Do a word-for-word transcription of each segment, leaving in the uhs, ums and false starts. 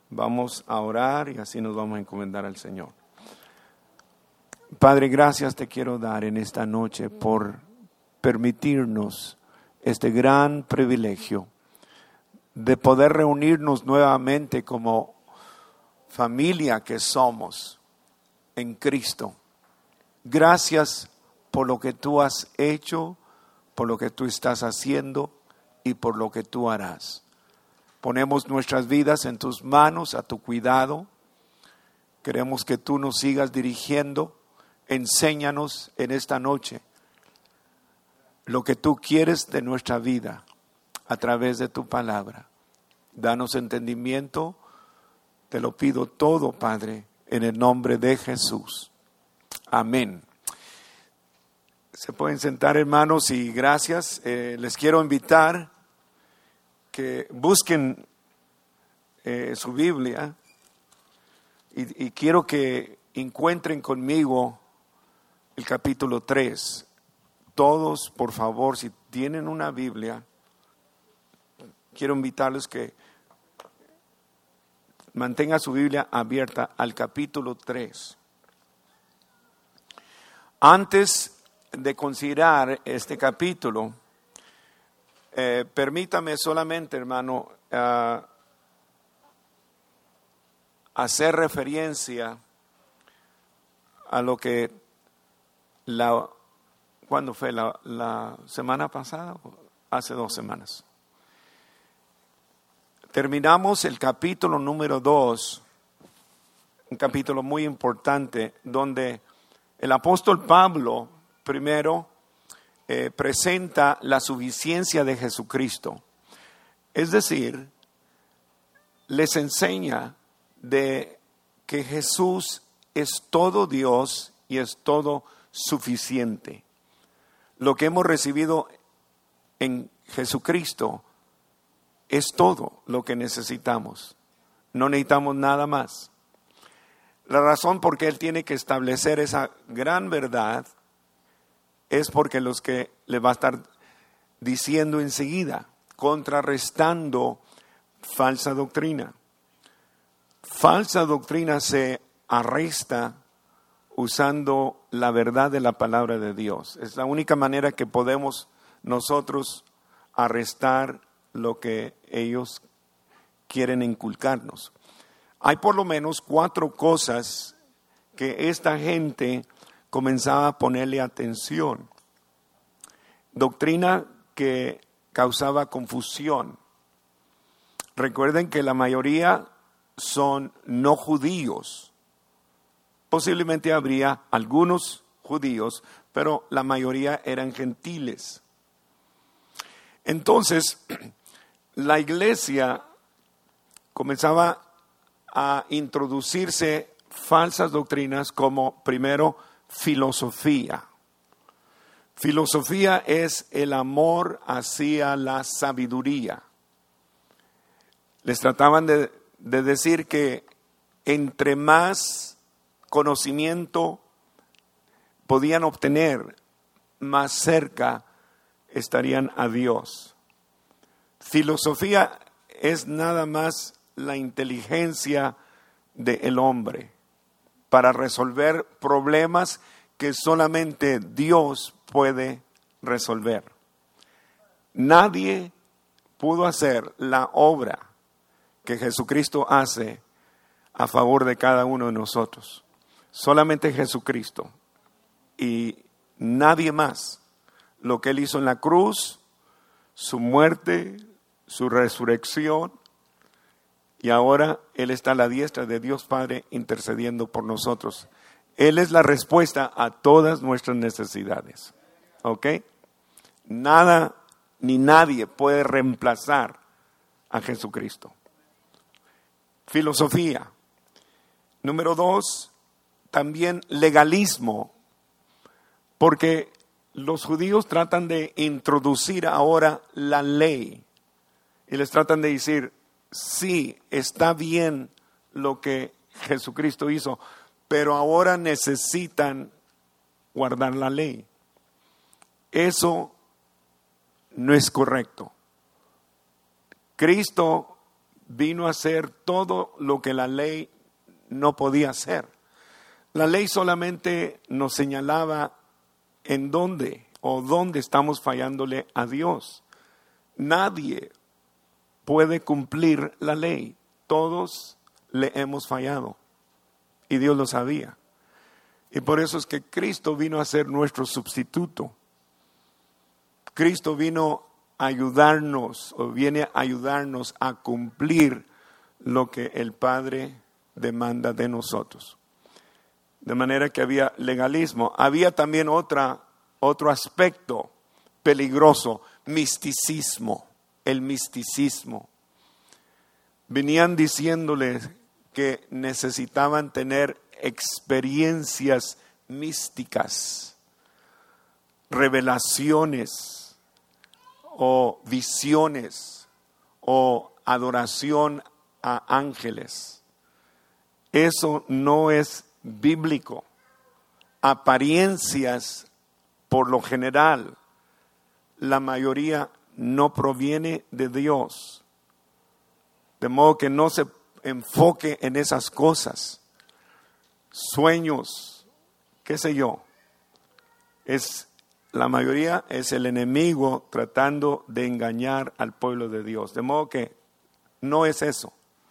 Vamos a orar y así nos vamos a encomendar al Señor. Padre, gracias te quiero dar en esta noche por permitirnos este gran privilegio de poder reunirnos nuevamente como familia que somos en Cristo. Gracias por lo que tú has hecho, por lo que tú estás haciendo y por lo que tú harás. Ponemos nuestras vidas en tus manos, a tu cuidado. Queremos que tú nos sigas dirigiendo. Enséñanos en esta noche lo que tú quieres de nuestra vida a través de tu palabra. Danos entendimiento. Te lo pido todo, Padre, en el nombre de Jesús. Amén. Se pueden sentar, hermanos, y gracias. Eh, les quiero invitar que busquen eh, su Biblia y, y quiero que encuentren conmigo el capítulo tres. Todos, por favor, si tienen una Biblia, quiero invitarles que mantengan su Biblia abierta al capítulo tres. Antes de considerar este capítulo, Eh, permítame solamente, hermano, uh, hacer referencia a lo que la, ¿cuándo fue? La, la semana pasada, hace dos semanas. Terminamos el capítulo número dos, un capítulo muy importante, donde el apóstol Pablo primero Eh, presenta la suficiencia de Jesucristo. Es decir, les enseña de que Jesús es todo Dios y es todo suficiente. Lo que hemos recibido en Jesucristo es todo lo que necesitamos. No necesitamos nada más. La razón por qué Él tiene que establecer esa gran verdad es porque los que le va a estar diciendo enseguida, contrarrestando falsa doctrina. Falsa doctrina se arresta usando la verdad de la palabra de Dios. Es la única manera que podemos nosotros arrestar lo que ellos quieren inculcarnos. Hay por lo menos cuatro cosas que esta gente comenzaba a ponerle atención. Doctrina que causaba confusión. Recuerden que la mayoría son no judíos. Posiblemente habría algunos judíos, pero la mayoría eran gentiles. Entonces, la iglesia comenzaba a introducirse falsas doctrinas como, primero, filosofía. Filosofía es el amor hacia la sabiduría. Les trataban de, de decir que entre más conocimiento podían obtener, más cerca estarían a Dios. Filosofía es nada más la inteligencia del hombre para resolver problemas que solamente Dios puede resolver. Nadie pudo hacer la obra que Jesucristo hace a favor de cada uno de nosotros. Solamente Jesucristo y nadie más. Lo que Él hizo en la cruz, su muerte, su resurrección, y ahora Él está a la diestra de Dios Padre intercediendo por nosotros. Él es la respuesta a todas nuestras necesidades. ¿Ok? Nada ni nadie puede reemplazar a Jesucristo. Filosofía. Número dos, también legalismo. Porque los judíos tratan de introducir ahora la ley. Y les tratan de decir, sí, está bien lo que Jesucristo hizo, pero ahora necesitan guardar la ley. Eso no es correcto. Cristo vino a hacer todo lo que la ley no podía hacer. La ley solamente nos señalaba en dónde o dónde estamos fallándole a Dios. Nadie puede cumplir la ley. Todos le hemos fallado y Dios lo sabía. Y por eso es que Cristo vino a ser nuestro sustituto. Cristo vino a ayudarnos o viene a ayudarnos a cumplir lo que el Padre demanda de nosotros. De manera que había legalismo. Había también otra, otro aspecto peligroso, misticismo, el misticismo. Venían diciéndoles que necesitaban tener experiencias místicas, revelaciones o visiones o adoración a ángeles. Eso no es bíblico. Apariencias, por lo general, la mayoría no proviene de Dios. De modo que no se enfoque en esas cosas. Sueños, qué sé yo. Es, la mayoría es el enemigo tratando de engañar al pueblo de Dios. De modo que no es eso.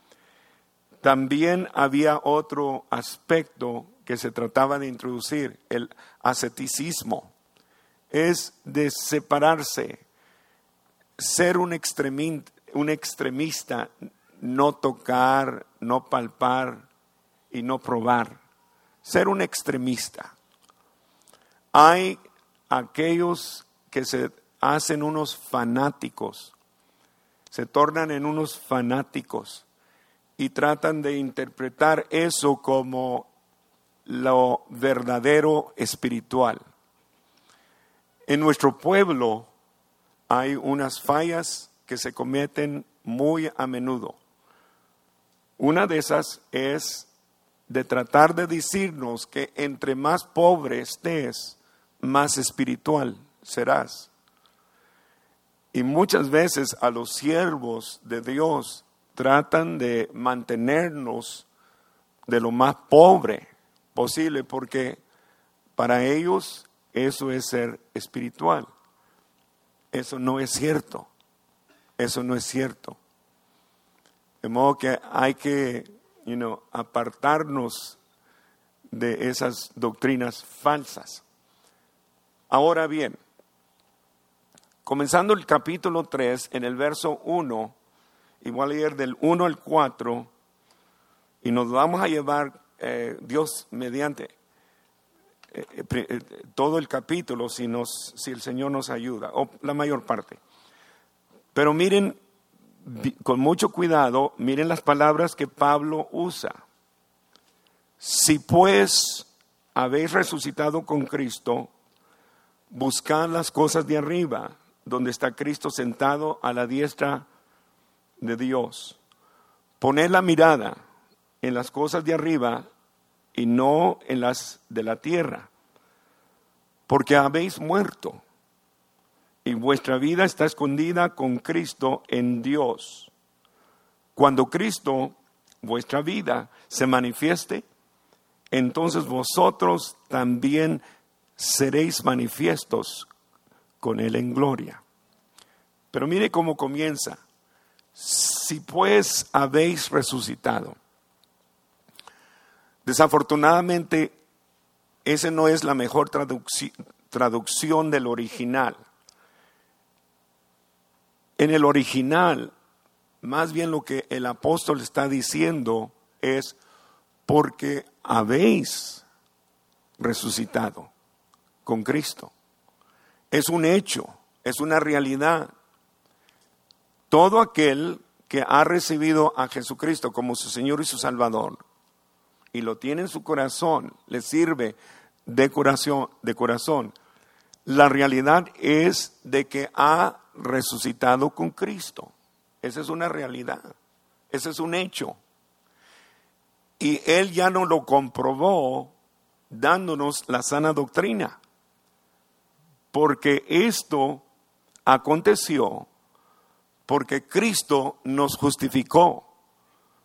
También había otro aspecto que se trataba de introducir, el asceticismo. Es de separarse, ser un extremista, un extremista, no tocar, no palpar y no probar. Ser un extremista. Hay aquellos que se hacen unos fanáticos, se tornan en unos fanáticos y tratan de interpretar eso como lo verdadero espiritual. En nuestro pueblo hay unas fallas que se cometen muy a menudo. Una de esas es de tratar de decirnos que entre más pobre estés, más espiritual serás. Y muchas veces a los siervos de Dios tratan de mantenernos de lo más pobre posible, porque para ellos eso es ser espiritual. Eso no es cierto. Eso no es cierto. De modo que hay que, you know, apartarnos de esas doctrinas falsas. Ahora bien, comenzando el capítulo tres, en el verso uno, y voy a leer del uno al cuatro, y nos vamos a llevar, eh, Dios mediante, eh, eh, todo el capítulo, si, nos, si el Señor nos ayuda, o la mayor parte. Pero miren, con mucho cuidado, miren las palabras que Pablo usa. Si pues habéis resucitado con Cristo, buscad las cosas de arriba, donde está Cristo sentado a la diestra de Dios. Poned la mirada en las cosas de arriba y no en las de la tierra, porque habéis muerto y vuestra vida está escondida con Cristo en Dios. Cuando Cristo, vuestra vida, se manifieste, entonces vosotros también seréis manifiestos con Él en gloria. Pero mire cómo comienza. Si pues habéis resucitado. Desafortunadamente, esa no es la mejor traducci- traducción del original. En el original, más bien lo que el apóstol está diciendo es porque habéis resucitado con Cristo. Es un hecho, es una realidad. Todo aquel que ha recibido a Jesucristo como su Señor y su Salvador y lo tiene en su corazón, le sirve de corazón, de corazón. La realidad es de que ha resucitado con Cristo. Esa es una realidad. Ese es un hecho. Y Él ya nos lo comprobó dándonos la sana doctrina. Porque esto aconteció porque Cristo nos justificó.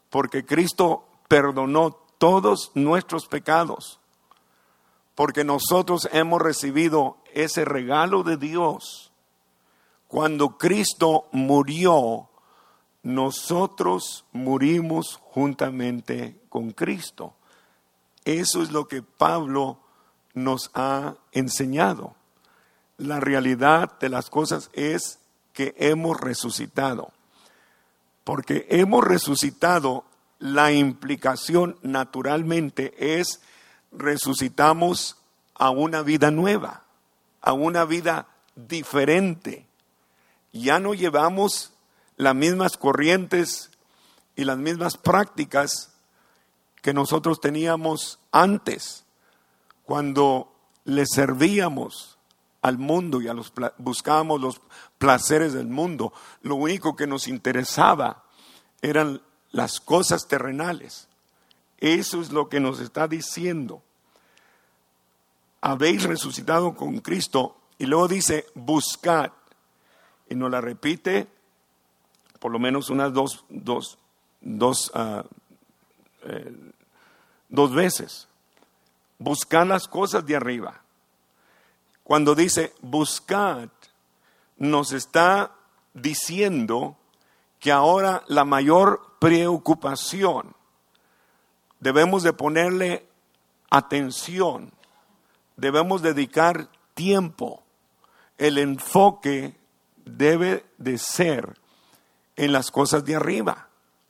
porque Cristo perdonó todos nuestros pecados, porque nosotros hemos recibido ese regalo de Dios. Cuando Cristo murió, nosotros murimos juntamente con Cristo. Eso es lo que Pablo nos ha enseñado. La realidad de las cosas es que hemos resucitado. Porque hemos resucitado, la implicación naturalmente es resucitamos a una vida nueva, a una vida diferente. Ya no llevamos las mismas corrientes y las mismas prácticas que nosotros teníamos antes, cuando le servíamos al mundo y a los buscábamos los placeres del mundo. Lo único que nos interesaba eran las cosas terrenales. Eso es lo que nos está diciendo. Habéis resucitado con Cristo. Y luego dice, buscad. Y nos la repite por lo menos unas dos, dos, dos, uh, eh, dos veces. Buscad las cosas de arriba. Cuando dice buscad, nos está diciendo que ahora la mayor preocupación, debemos de ponerle atención, debemos dedicar tiempo. El enfoque debe de ser en las cosas de arriba,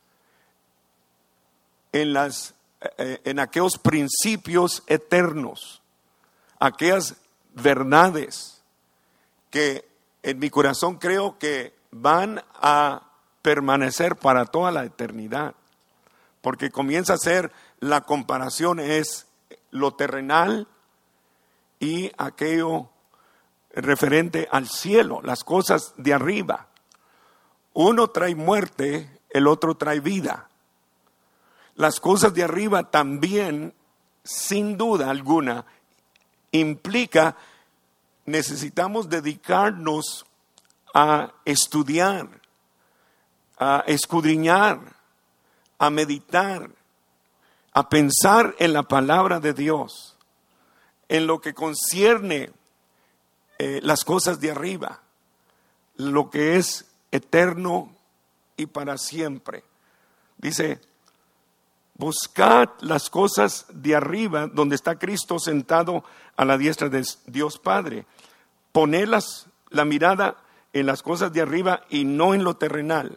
en, las, eh, en aquellos principios eternos, aquellas verdades que en mi corazón creo que van a permanecer para toda la eternidad, porque comienza a ser la comparación es lo terrenal y aquello referente al cielo, las cosas de arriba. Uno trae muerte, el otro trae vida. Las cosas de arriba también, sin duda alguna, implica necesitamos dedicarnos a estudiar, a escudriñar, a meditar, a pensar en la palabra de Dios, en lo que concierne eh, las cosas de arriba, lo que es eterno y para siempre. Dice, buscad las cosas de arriba, donde está Cristo sentado a la diestra de Dios Padre. Poned las, la mirada en las cosas de arriba y no en lo terrenal.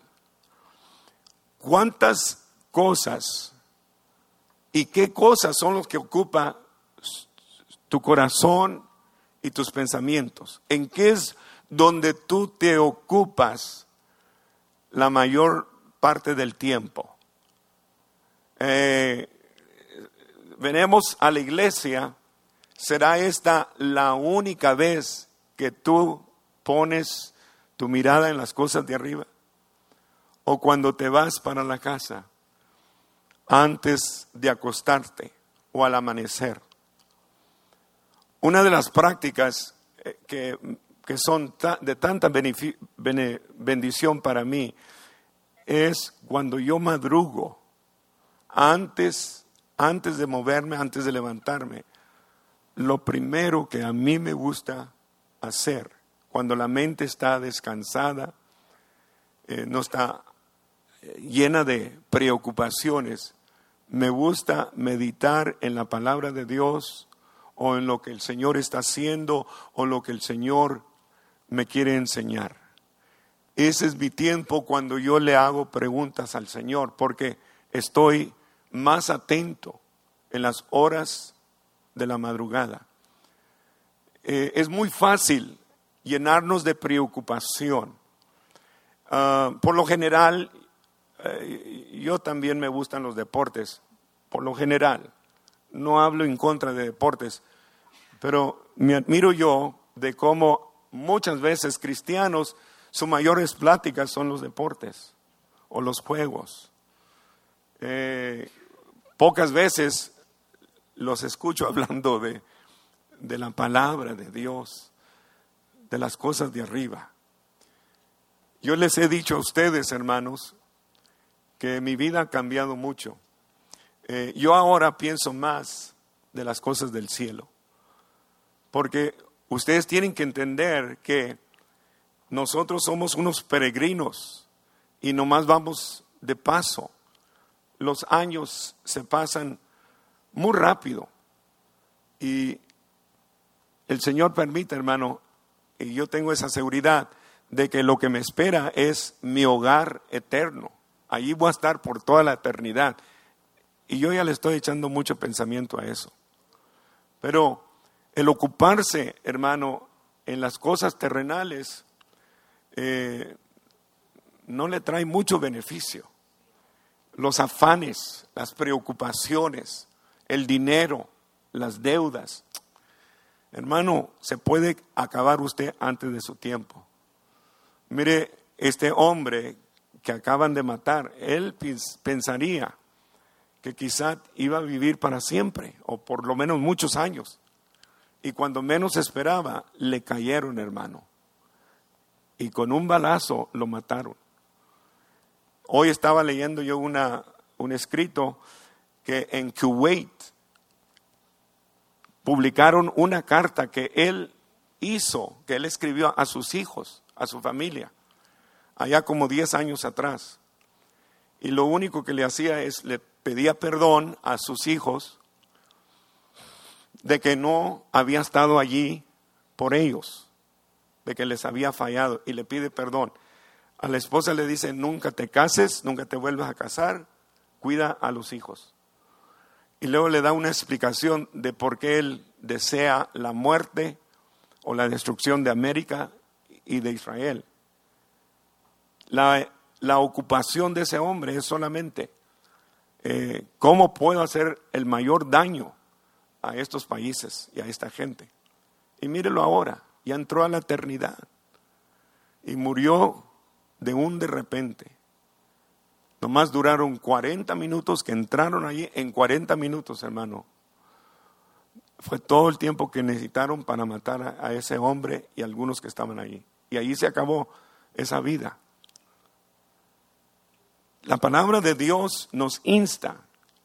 ¿Cuántas cosas y qué cosas son los que ocupa tu corazón y tus pensamientos? ¿En qué es donde tú te ocupas la mayor parte del tiempo? Eh, venimos a la iglesia, ¿será esta la única vez que tú pones tu mirada en las cosas de arriba? ¿O cuando te vas para la casa, antes de acostarte o al amanecer? Una de las prácticas que, que son de tanta benefic- bene- bendición para mí es cuando yo madrugo, antes, antes de moverme, antes de levantarme. Lo primero que a mí me gusta hacer, cuando la mente está descansada, eh, no está llena de preocupaciones, me gusta meditar en la palabra de Dios o en lo que el Señor está haciendo o lo que el Señor me quiere enseñar. Ese es mi tiempo cuando yo le hago preguntas al Señor, porque estoy más atento en las horas de la madrugada. Eh, es muy fácil llenarnos de preocupación. Uh, por lo general, uh, yo también me gustan los deportes, por lo general. No hablo en contra de deportes, pero me admiro yo de cómo muchas veces cristianos, sus mayores pláticas son los deportes o los juegos. Eh, pocas veces los escucho hablando de, de la palabra de Dios, de las cosas de arriba. Yo les he dicho a ustedes, hermanos, que mi vida ha cambiado mucho. Eh, yo ahora pienso más de las cosas del cielo, porque ustedes tienen que entender que nosotros somos unos peregrinos y nomás vamos de paso. Los años se pasan muy rápido y el Señor permite, hermano, y yo tengo esa seguridad de que lo que me espera es mi hogar eterno. Allí voy a estar por toda la eternidad. Y yo ya le estoy echando mucho pensamiento a eso. Pero el ocuparse, hermano, en las cosas terrenales, eh, no le trae mucho beneficio. Los afanes, las preocupaciones, el dinero, las deudas. Hermano, se puede acabar usted antes de su tiempo. Mire, este hombre que acaban de matar, él pensaría que quizá iba a vivir para siempre, o por lo menos muchos años. Y cuando menos esperaba, le cayeron, hermano. Y con un balazo lo mataron. Hoy estaba leyendo yo una, un escrito que en Kuwait publicaron una carta que él hizo, que él escribió a sus hijos, a su familia, allá como diez años atrás. Y lo único que le hacía es, le pedía perdón a sus hijos de que no había estado allí por ellos, de que les había fallado, y le pide perdón. A la esposa le dice, nunca te cases, nunca te vuelvas a casar, cuida a los hijos. Y luego le da una explicación de por qué él desea la muerte o la destrucción de América y de Israel. La, la ocupación de ese hombre es solamente eh, cómo puedo hacer el mayor daño a estos países y a esta gente. Y mírelo ahora, ya entró a la eternidad y murió de un de repente. Nomás duraron cuarenta minutos que entraron allí, en cuarenta minutos, hermano. Fue todo el tiempo que necesitaron para matar a, a ese hombre y algunos que estaban allí. Y allí se acabó esa vida. La palabra de Dios nos insta.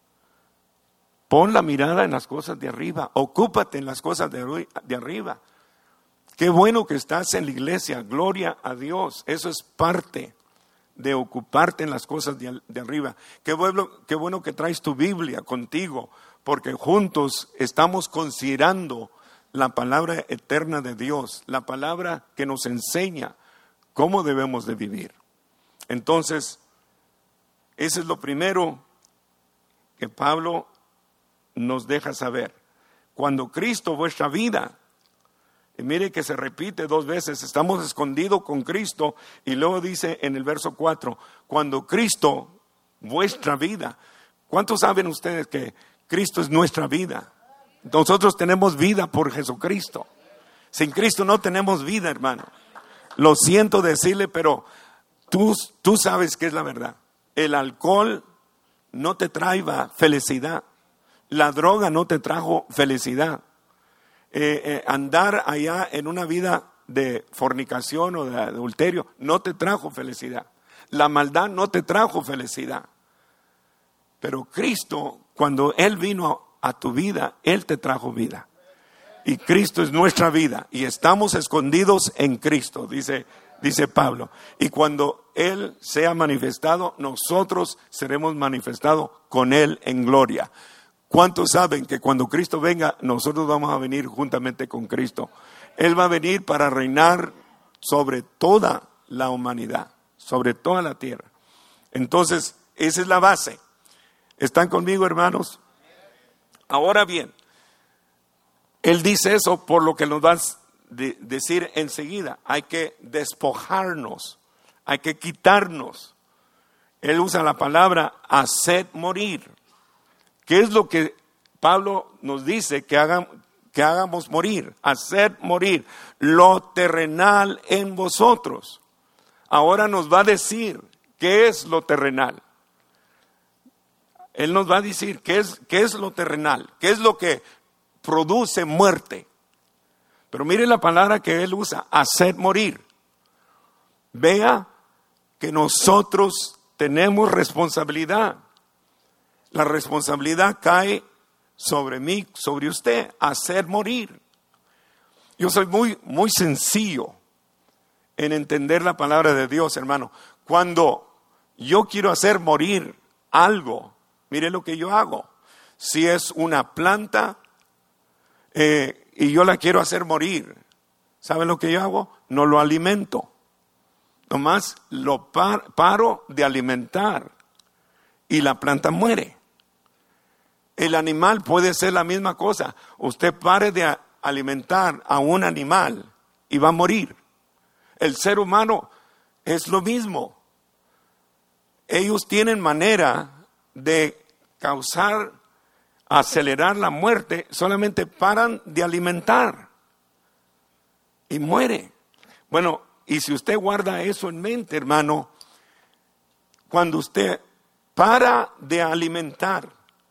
Pon la mirada en las cosas de arriba. Ocúpate en las cosas de, de arriba. Qué bueno que estás en la iglesia. Gloria a Dios. Eso es parte de ocuparte en las cosas de, de arriba. Qué bueno, qué bueno que traes tu Biblia contigo, porque juntos estamos considerando la palabra eterna de Dios, la palabra que nos enseña cómo debemos de vivir. Entonces, ese es lo primero que Pablo nos deja saber. Cuando Cristo, vuestra vida, y mire que se repite dos veces, estamos escondidos con Cristo, y luego dice en el verso cuatro, cuando Cristo, vuestra vida. ¿Cuántos saben ustedes que Cristo es nuestra vida? Nosotros tenemos vida por Jesucristo. Sin Cristo no tenemos vida, hermano. Lo siento decirle, pero tú, tú sabes que es la verdad. El alcohol no te traía felicidad. La droga no te trajo felicidad. Eh, eh, andar allá en una vida de fornicación o de adulterio no te trajo felicidad. La maldad no te trajo felicidad. Pero Cristo, cuando Él vino a tu vida, Él te trajo vida. Y Cristo es nuestra vida y estamos escondidos en Cristo, dice, dice Pablo. Y cuando Él sea manifestado, nosotros seremos manifestados con Él en gloria. ¿Cuántos saben que cuando Cristo venga, nosotros vamos a venir juntamente con Cristo? Él va a venir para reinar sobre toda la humanidad, sobre toda la tierra. Entonces, esa es la base. ¿Están conmigo, hermanos? Ahora bien, Él dice eso por lo que nos va a decir enseguida. Hay que despojarnos, hay que quitarnos. Él usa la palabra haced morir. ¿Qué es lo que Pablo nos dice que, hagan, que hagamos morir? Hacer morir lo terrenal en vosotros. Ahora nos va a decir qué es lo terrenal. Él nos va a decir qué es, qué es lo terrenal, qué es lo que produce muerte. Pero mire la palabra que él usa, hacer morir. Vea que nosotros tenemos responsabilidad. La responsabilidad cae sobre mí, sobre usted, hacer morir. Yo soy muy, muy sencillo en entender la palabra de Dios, hermano. Cuando yo quiero hacer morir algo, mire lo que yo hago. Si es una planta eh, y yo la quiero hacer morir, ¿sabe lo que yo hago? No lo alimento. Nomás lo par, paro de alimentar y la planta muere. El animal puede ser la misma cosa. Usted pare de a, alimentar a un animal y va a morir. El ser humano es lo mismo. Ellos tienen manera de causar, acelerar la muerte, solamente paran de alimentar y muere. Bueno, y si usted guarda eso en mente, hermano, cuando usted para de alimentar,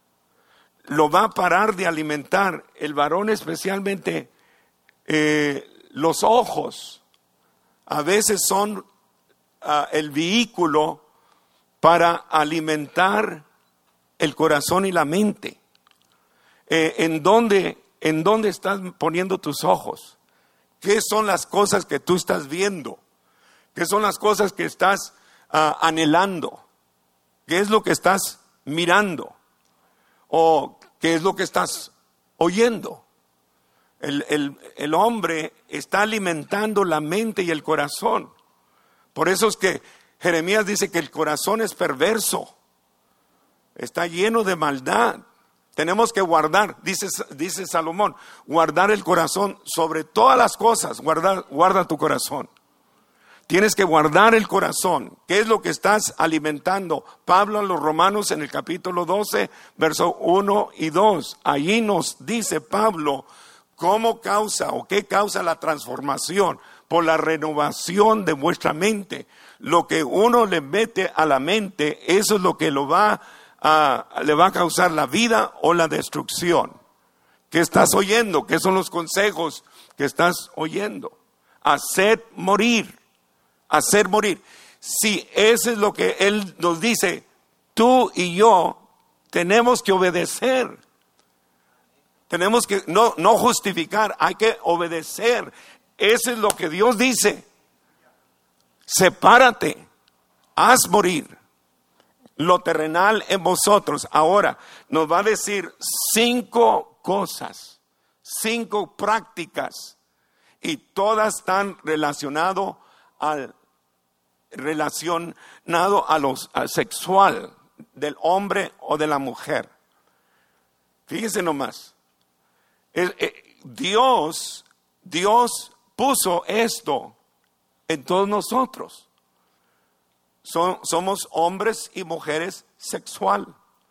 lo va a parar de alimentar el varón, especialmente eh, los ojos. A veces son uh, el vehículo para alimentar el corazón y la mente. Eh, ¿en dónde, en dónde estás poniendo tus ojos? ¿Qué son las cosas que tú estás viendo? ¿Qué son las cosas que estás uh, anhelando? ¿Qué es lo que estás mirando? ¿O qué es lo que estás oyendo? El, el, el hombre está alimentando la mente y el corazón. Por eso es que Jeremías dice que el corazón es perverso, está lleno de maldad. Tenemos que guardar, dice, dice Salomón, guardar el corazón sobre todas las cosas. Guarda, guarda tu corazón. Tienes que guardar el corazón. ¿Qué es lo que estás alimentando? Pablo a los Romanos en el capítulo doce, verso uno y dos. Allí nos dice Pablo cómo causa o qué causa la transformación. Por la renovación de vuestra mente. Lo que uno le mete a la mente, eso es lo que lo va a, le va a causar la vida o la destrucción. ¿Qué estás oyendo? ¿Qué son los consejos que estás oyendo? Hacer morir. Hacer morir. Sí, eso es lo que Él nos dice. Tú y yo tenemos que obedecer. Tenemos que no, no justificar, hay que obedecer. Eso es lo que Dios dice. Sepárate, haz morir lo terrenal en vosotros. Ahora nos va a decir cinco cosas, cinco prácticas, y todas están relacionadas al relacionado a los al sexual del hombre o de la mujer. Fíjense nomás. El, el, Dios, Dios puso esto en todos nosotros. Son, somos hombres y mujeres sexual.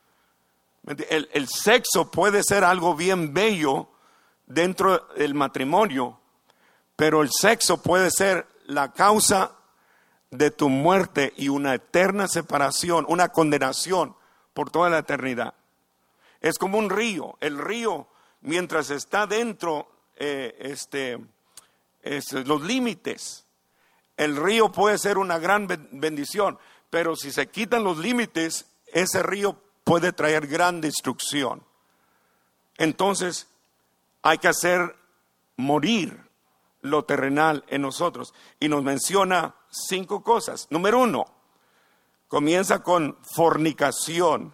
El, el sexo puede ser algo bien bello dentro del matrimonio, pero el sexo puede ser la causa de tu muerte y una eterna separación, una condenación por toda la eternidad. Es como un río. El río, mientras está dentro eh, este, es, los límites, el río puede ser una gran bendición, pero si se quitan los límites, ese río puede traer gran destrucción. Entonces hay que hacer morir lo terrenal en nosotros. Y nos menciona cinco cosas. Número uno, comienza con fornicación.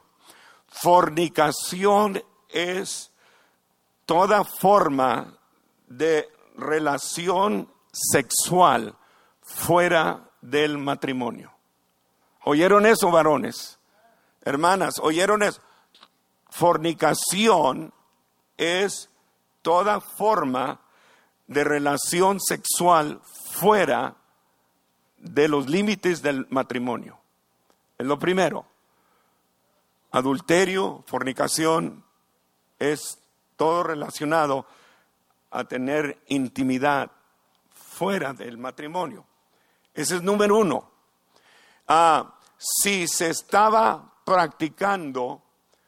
Fornicación es toda forma de relación sexual fuera del matrimonio. ¿Oyeron eso, varones? Hermanas, ¿oyeron eso? Fornicación es toda forma de relación sexual fuera de los límites del matrimonio. Es lo primero. Adulterio, fornicación, es todo relacionado a tener intimidad fuera del matrimonio. Ese es número uno. Ah, si se estaba practicando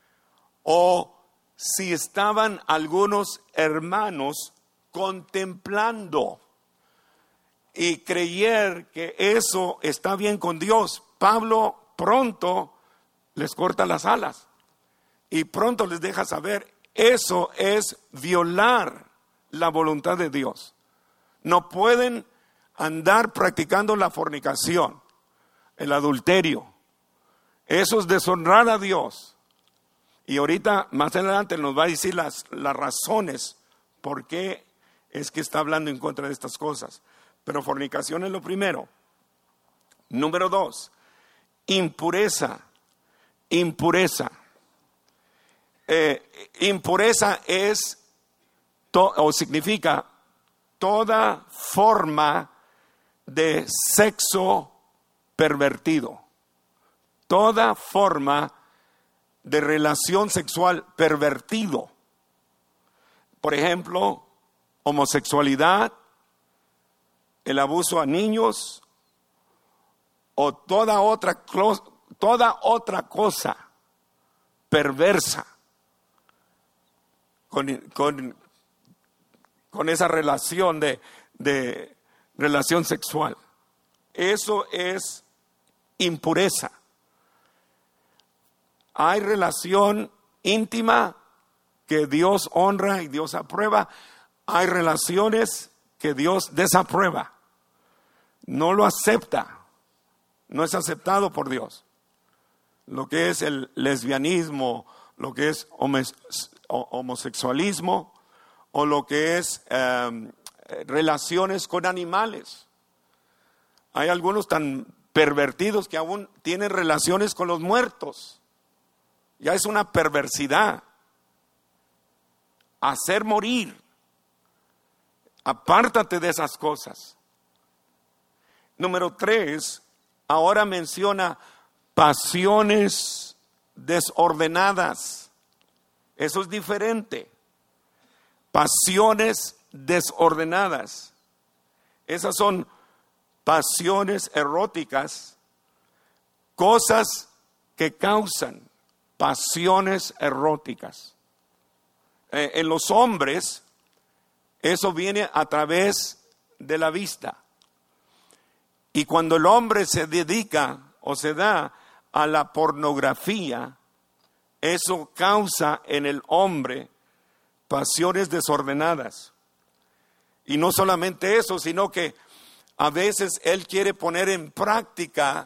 o si estaban algunos hermanos contemplando y creer que eso está bien con Dios. Pablo pronto les corta las alas y pronto les deja saber, eso es violar la voluntad de Dios. No pueden andar practicando la fornicación, el adulterio. Eso es deshonrar a Dios. Y ahorita, más adelante, nos va a decir las, las razones por qué es que está hablando en contra de estas cosas. Pero fornicación es lo primero. Número dos, impureza. Impureza. Eh, impureza es, to, o significa toda forma de sexo pervertido. Toda forma de relación sexual pervertido. Por ejemplo, homosexualidad, el abuso a niños o toda otra, toda otra cosa perversa con, con, con esa relación de, de relación sexual. Eso es impureza. Hay relación íntima que Dios honra y Dios aprueba. Hay relaciones que Dios desaprueba. No lo acepta. No es aceptado por Dios. Lo que es el lesbianismo, lo que es homosexualismo o lo que es eh, relaciones con animales. Hay algunos tan pervertidos que aún tienen relaciones con los muertos. Ya es una perversidad. Hacer morir. Apártate de esas cosas. Número tres, ahora menciona pasiones desordenadas. Eso es diferente. Pasiones desordenadas. Esas son pasiones eróticas, cosas que causan pasiones eróticas. Eh, en los hombres, eso viene a través de la vista. Y cuando el hombre se dedica o se da a la pornografía, eso causa en el hombre pasiones desordenadas. Y no solamente eso, sino que a veces él quiere poner en práctica,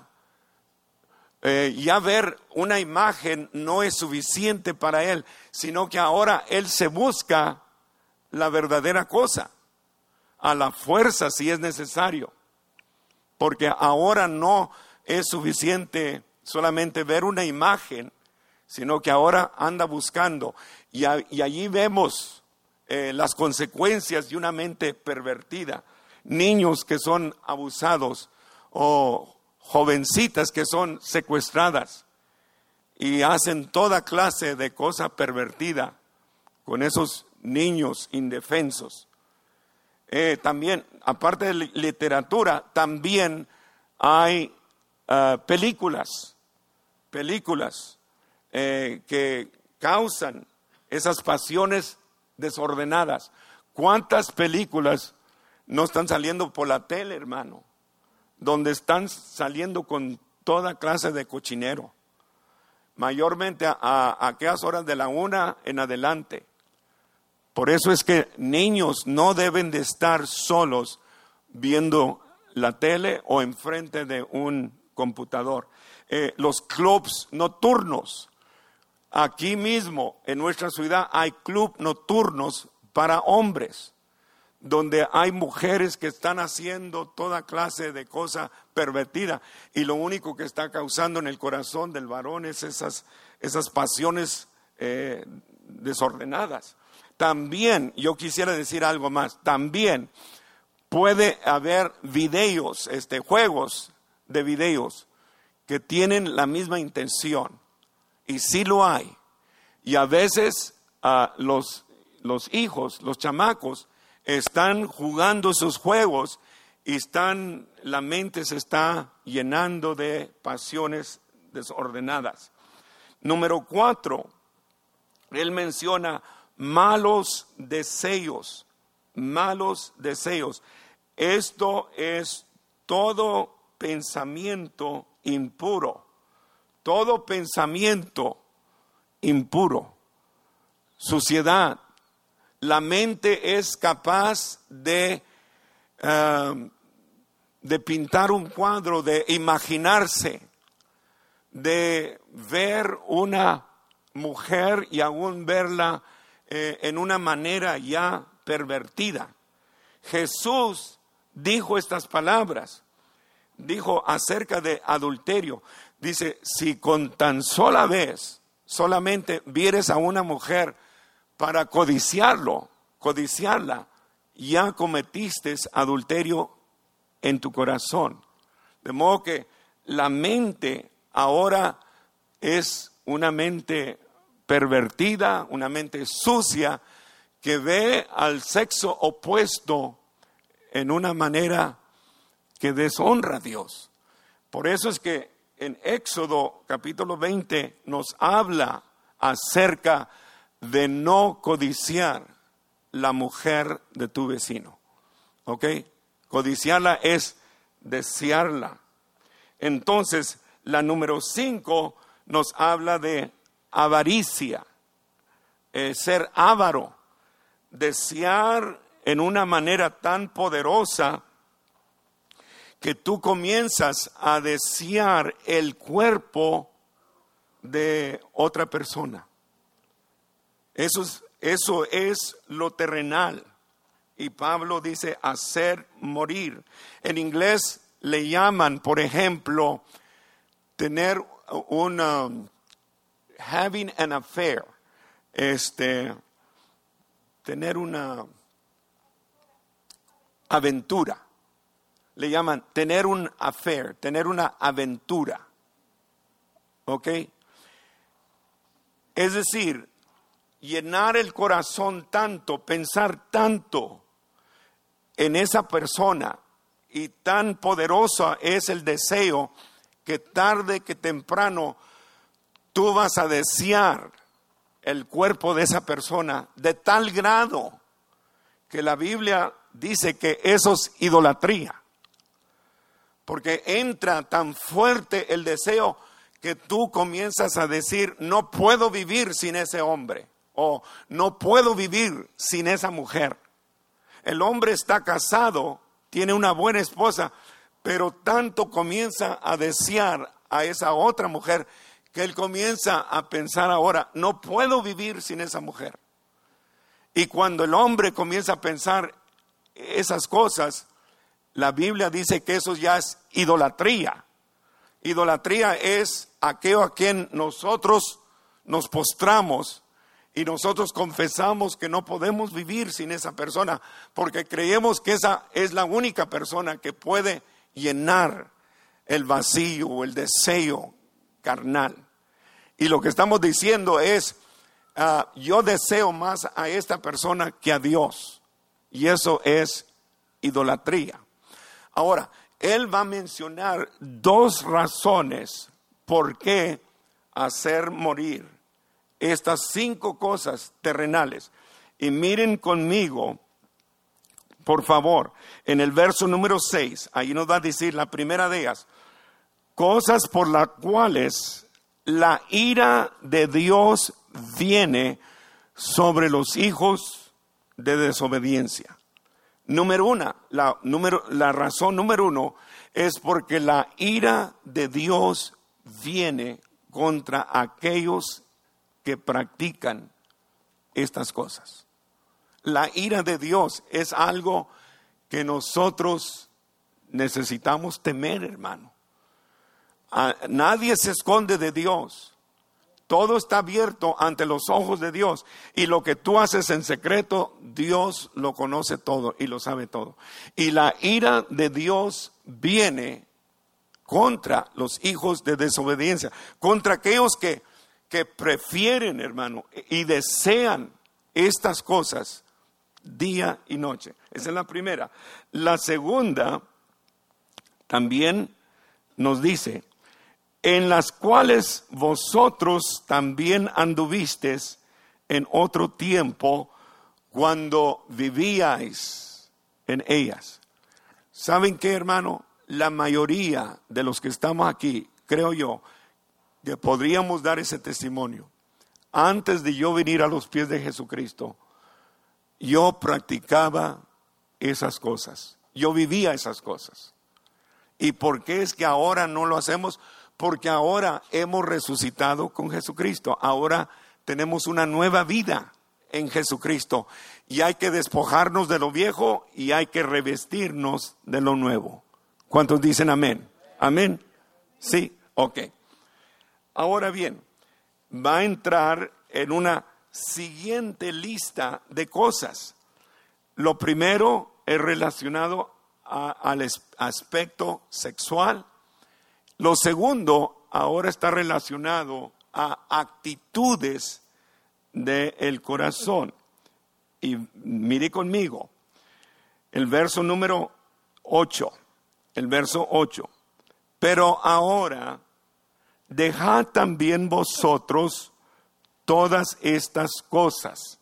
eh, ya ver una imagen no es suficiente para él, sino que ahora él se busca la verdadera cosa, a la fuerza si es necesario. Porque ahora no es suficiente solamente ver una imagen, sino que ahora anda buscando. Y, a, y allí vemos eh, las consecuencias de una mente pervertida. Niños que son abusados o jovencitas que son secuestradas y hacen toda clase de cosa pervertida con esos niños indefensos. Eh, también, aparte de literatura, también hay uh, películas, películas eh, que causan esas pasiones desordenadas. ¿Cuántas películas no están saliendo por la tele, hermano? Donde están saliendo con toda clase de cochinero. Mayormente a, a, a aquellas horas de la una en adelante. Por eso es que niños no deben de estar solos viendo la tele o enfrente de un computador. Eh, los clubs nocturnos. Aquí mismo en nuestra ciudad hay club nocturnos para hombres, donde hay mujeres que están haciendo toda clase de cosa pervertida y lo único que está causando en el corazón del varón es esas, esas pasiones eh, desordenadas. También, yo quisiera decir algo más, también puede haber videos, este, juegos de videos que tienen la misma intención, y sí lo hay, y a veces uh, los, los hijos, los chamacos, están jugando esos juegos y están, la mente se está llenando de pasiones desordenadas. Número cuatro, él menciona malos deseos, malos deseos. Esto es todo pensamiento impuro todo pensamiento impuro, suciedad. La mente es capaz de, uh, de pintar un cuadro, de imaginarse, de ver una mujer y aún verla eh, en una manera ya pervertida. Jesús dijo estas palabras, dijo acerca de adulterio. Dice, si con tan sola vez solamente vieres a una mujer para codiciarlo, codiciarla, ya cometiste adulterio en tu corazón. De modo que la mente ahora es una mente pervertida, una mente sucia, que ve al sexo opuesto en una manera que deshonra a Dios. Por eso es que en Éxodo capítulo veinte nos habla acerca de no codiciar la mujer de tu vecino. ¿Ok? Codiciarla es desearla. Entonces, la número cinco nos habla de avaricia, eh, ser avaro, desear en una manera tan poderosa que tú comienzas a desear el cuerpo de otra persona. Eso es, eso es lo terrenal. Y Pablo dice hacer morir. En inglés le llaman, por ejemplo, tener una, having an affair, este, tener una aventura. Le llaman tener un affair, tener una aventura. ¿Ok? Es decir, llenar el corazón tanto, pensar tanto en esa persona, y tan poderosa es el deseo que tarde que temprano tú vas a desear el cuerpo de esa persona de tal grado que la Biblia dice que eso es idolatría. Porque entra tan fuerte el deseo que tú comienzas a decir, no puedo vivir sin ese hombre, o no puedo vivir sin esa mujer. El hombre está casado, tiene una buena esposa, pero tanto comienza a desear a esa otra mujer que él comienza a pensar ahora, no puedo vivir sin esa mujer. Y cuando el hombre comienza a pensar esas cosas, la Biblia dice que eso ya es idolatría. Idolatría es aquello a quien nosotros nos postramos y nosotros confesamos que no podemos vivir sin esa persona, porque creemos que esa es la única persona que puede llenar el vacío o el deseo carnal. Y lo que estamos diciendo es, uh, yo deseo más a esta persona que a Dios. Y eso es idolatría. Ahora, él va a mencionar dos razones por qué hacer morir estas cinco cosas terrenales. Y miren conmigo, por favor, en el verso número seis, ahí nos va a decir la primera de ellas, cosas por las cuales la ira de Dios viene sobre los hijos de desobediencia. Número una, la, número, la razón número uno es porque la ira de Dios viene contra aquellos que practican estas cosas. La ira de Dios es algo que nosotros necesitamos temer, hermano. A, nadie se esconde de Dios. Todo está abierto ante los ojos de Dios. Y lo que tú haces en secreto, Dios lo conoce todo y lo sabe todo. Y la ira de Dios viene contra los hijos de desobediencia, contra aquellos que, que prefieren, hermano, y desean estas cosas día y noche. Esa es la primera. La segunda también nos dice, en las cuales vosotros también anduvisteis en otro tiempo cuando vivíais en ellas. ¿Saben qué, hermano? La mayoría de los que estamos aquí, creo yo, que podríamos dar ese testimonio. Antes de yo venir a los pies de Jesucristo, yo practicaba esas cosas. Yo vivía esas cosas. ¿Y por qué es que ahora no lo hacemos? Porque ahora hemos resucitado con Jesucristo. Ahora tenemos una nueva vida en Jesucristo. Y hay que despojarnos de lo viejo y hay que revestirnos de lo nuevo. ¿Cuántos dicen amén? ¿Amén? Sí, ok. Ahora bien, va a entrar en una siguiente lista de cosas. Lo primero es relacionado a, al es, aspecto sexual. Lo segundo ahora está relacionado a actitudes del corazón. Y mire conmigo, el verso número ocho, el verso ocho. Pero ahora, dejad también vosotros todas estas cosas.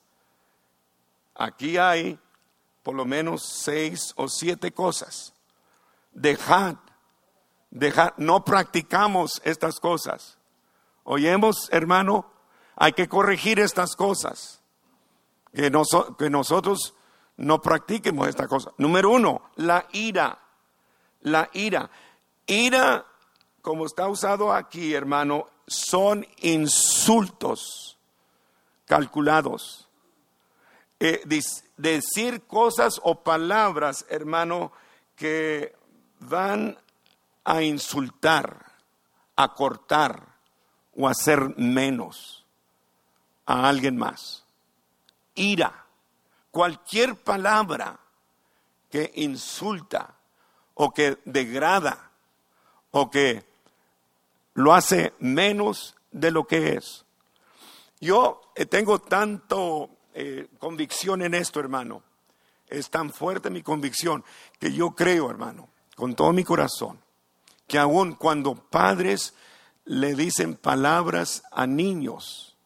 Aquí hay por lo menos seis o siete cosas. Dejad, dejad, no practicamos estas cosas. Oyemos, hermano, hay que corregir estas cosas. Que, noso, que nosotros no practiquemos esta cosa. Número uno, la ira. La ira. Ira, como está usado aquí, hermano, son insultos calculados. Eh, dis, decir cosas o palabras, hermano, que van a insultar, a cortar o a hacer menos a alguien más. Ira, cualquier palabra que insulta o que degrada o que lo hace menos de lo que es. Yo eh, tengo tanto eh, convicción en esto, hermano. Es tan fuerte mi convicción que yo creo, hermano, con todo mi corazón, que aun cuando padres le dicen palabras a niños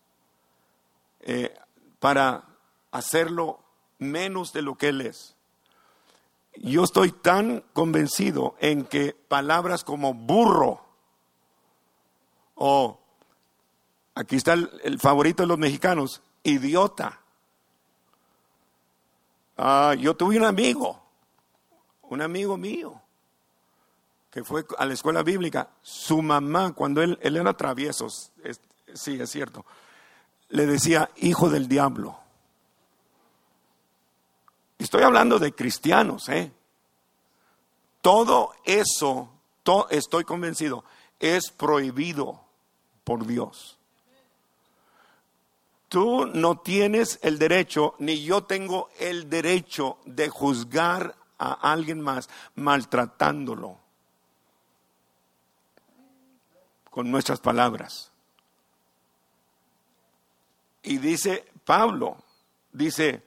eh, para hacerlo menos de lo que él es, yo estoy tan convencido en que palabras como burro o, aquí está el, el favorito de los mexicanos, idiota. Ah, yo tuve un amigo, un amigo mío, que fue a la escuela bíblica. Su mamá, cuando él, él era travieso, es, sí, es cierto, le decía hijo del diablo. Estoy hablando de cristianos, ¿eh? Todo eso, to, estoy convencido, es prohibido por Dios. Tú no tienes el derecho, ni yo tengo el derecho de juzgar a alguien más maltratándolo con nuestras palabras. Y dice Pablo, dice,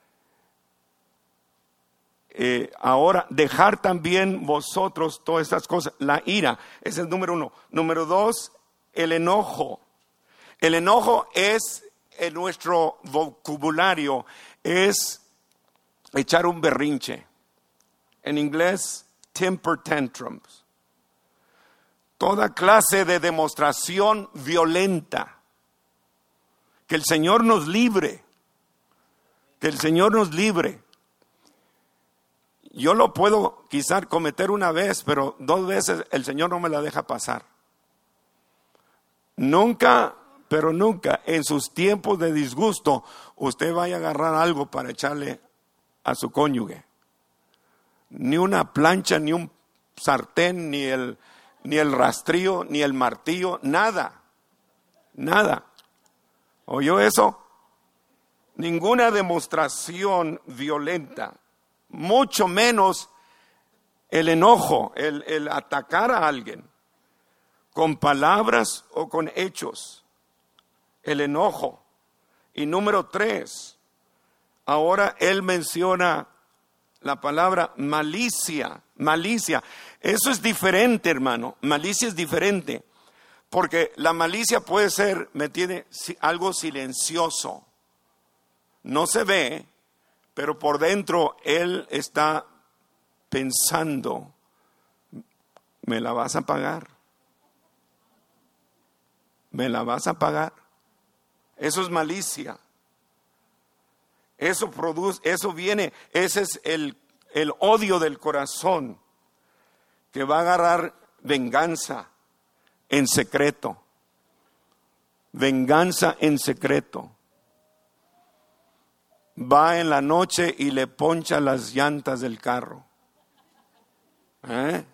eh, ahora dejar también vosotros todas estas cosas, la ira, ese es el número uno. Número dos, el enojo. El enojo es, en nuestro vocabulario, es echar un berrinche. En inglés, temper tantrums. Toda clase de demostración violenta. Que el Señor nos libre. Que el Señor nos libre. Yo lo puedo quizás cometer una vez, pero dos veces el Señor no me la deja pasar. Nunca, pero nunca, en sus tiempos de disgusto, usted vaya a agarrar algo para echarle a su cónyuge. Ni una plancha, ni un sartén, ni el, ni el rastrillo, ni el martillo, nada, nada. ¿Oyó eso? Ninguna demostración violenta, mucho menos el enojo, el, el atacar a alguien con palabras o con hechos, el enojo. Y número tres, ahora él menciona la palabra malicia, malicia. Eso es diferente, hermano, malicia es diferente, porque la malicia puede ser, me tiene algo silencioso, no se ve, pero por dentro él está pensando, ¿me la vas a pagar? ¿Me la vas a pagar? Eso es malicia. Eso produce, eso viene, ese es el, el odio del corazón que va a agarrar venganza en secreto. Venganza en secreto. Va en la noche y le poncha las llantas del carro. ¿Eh?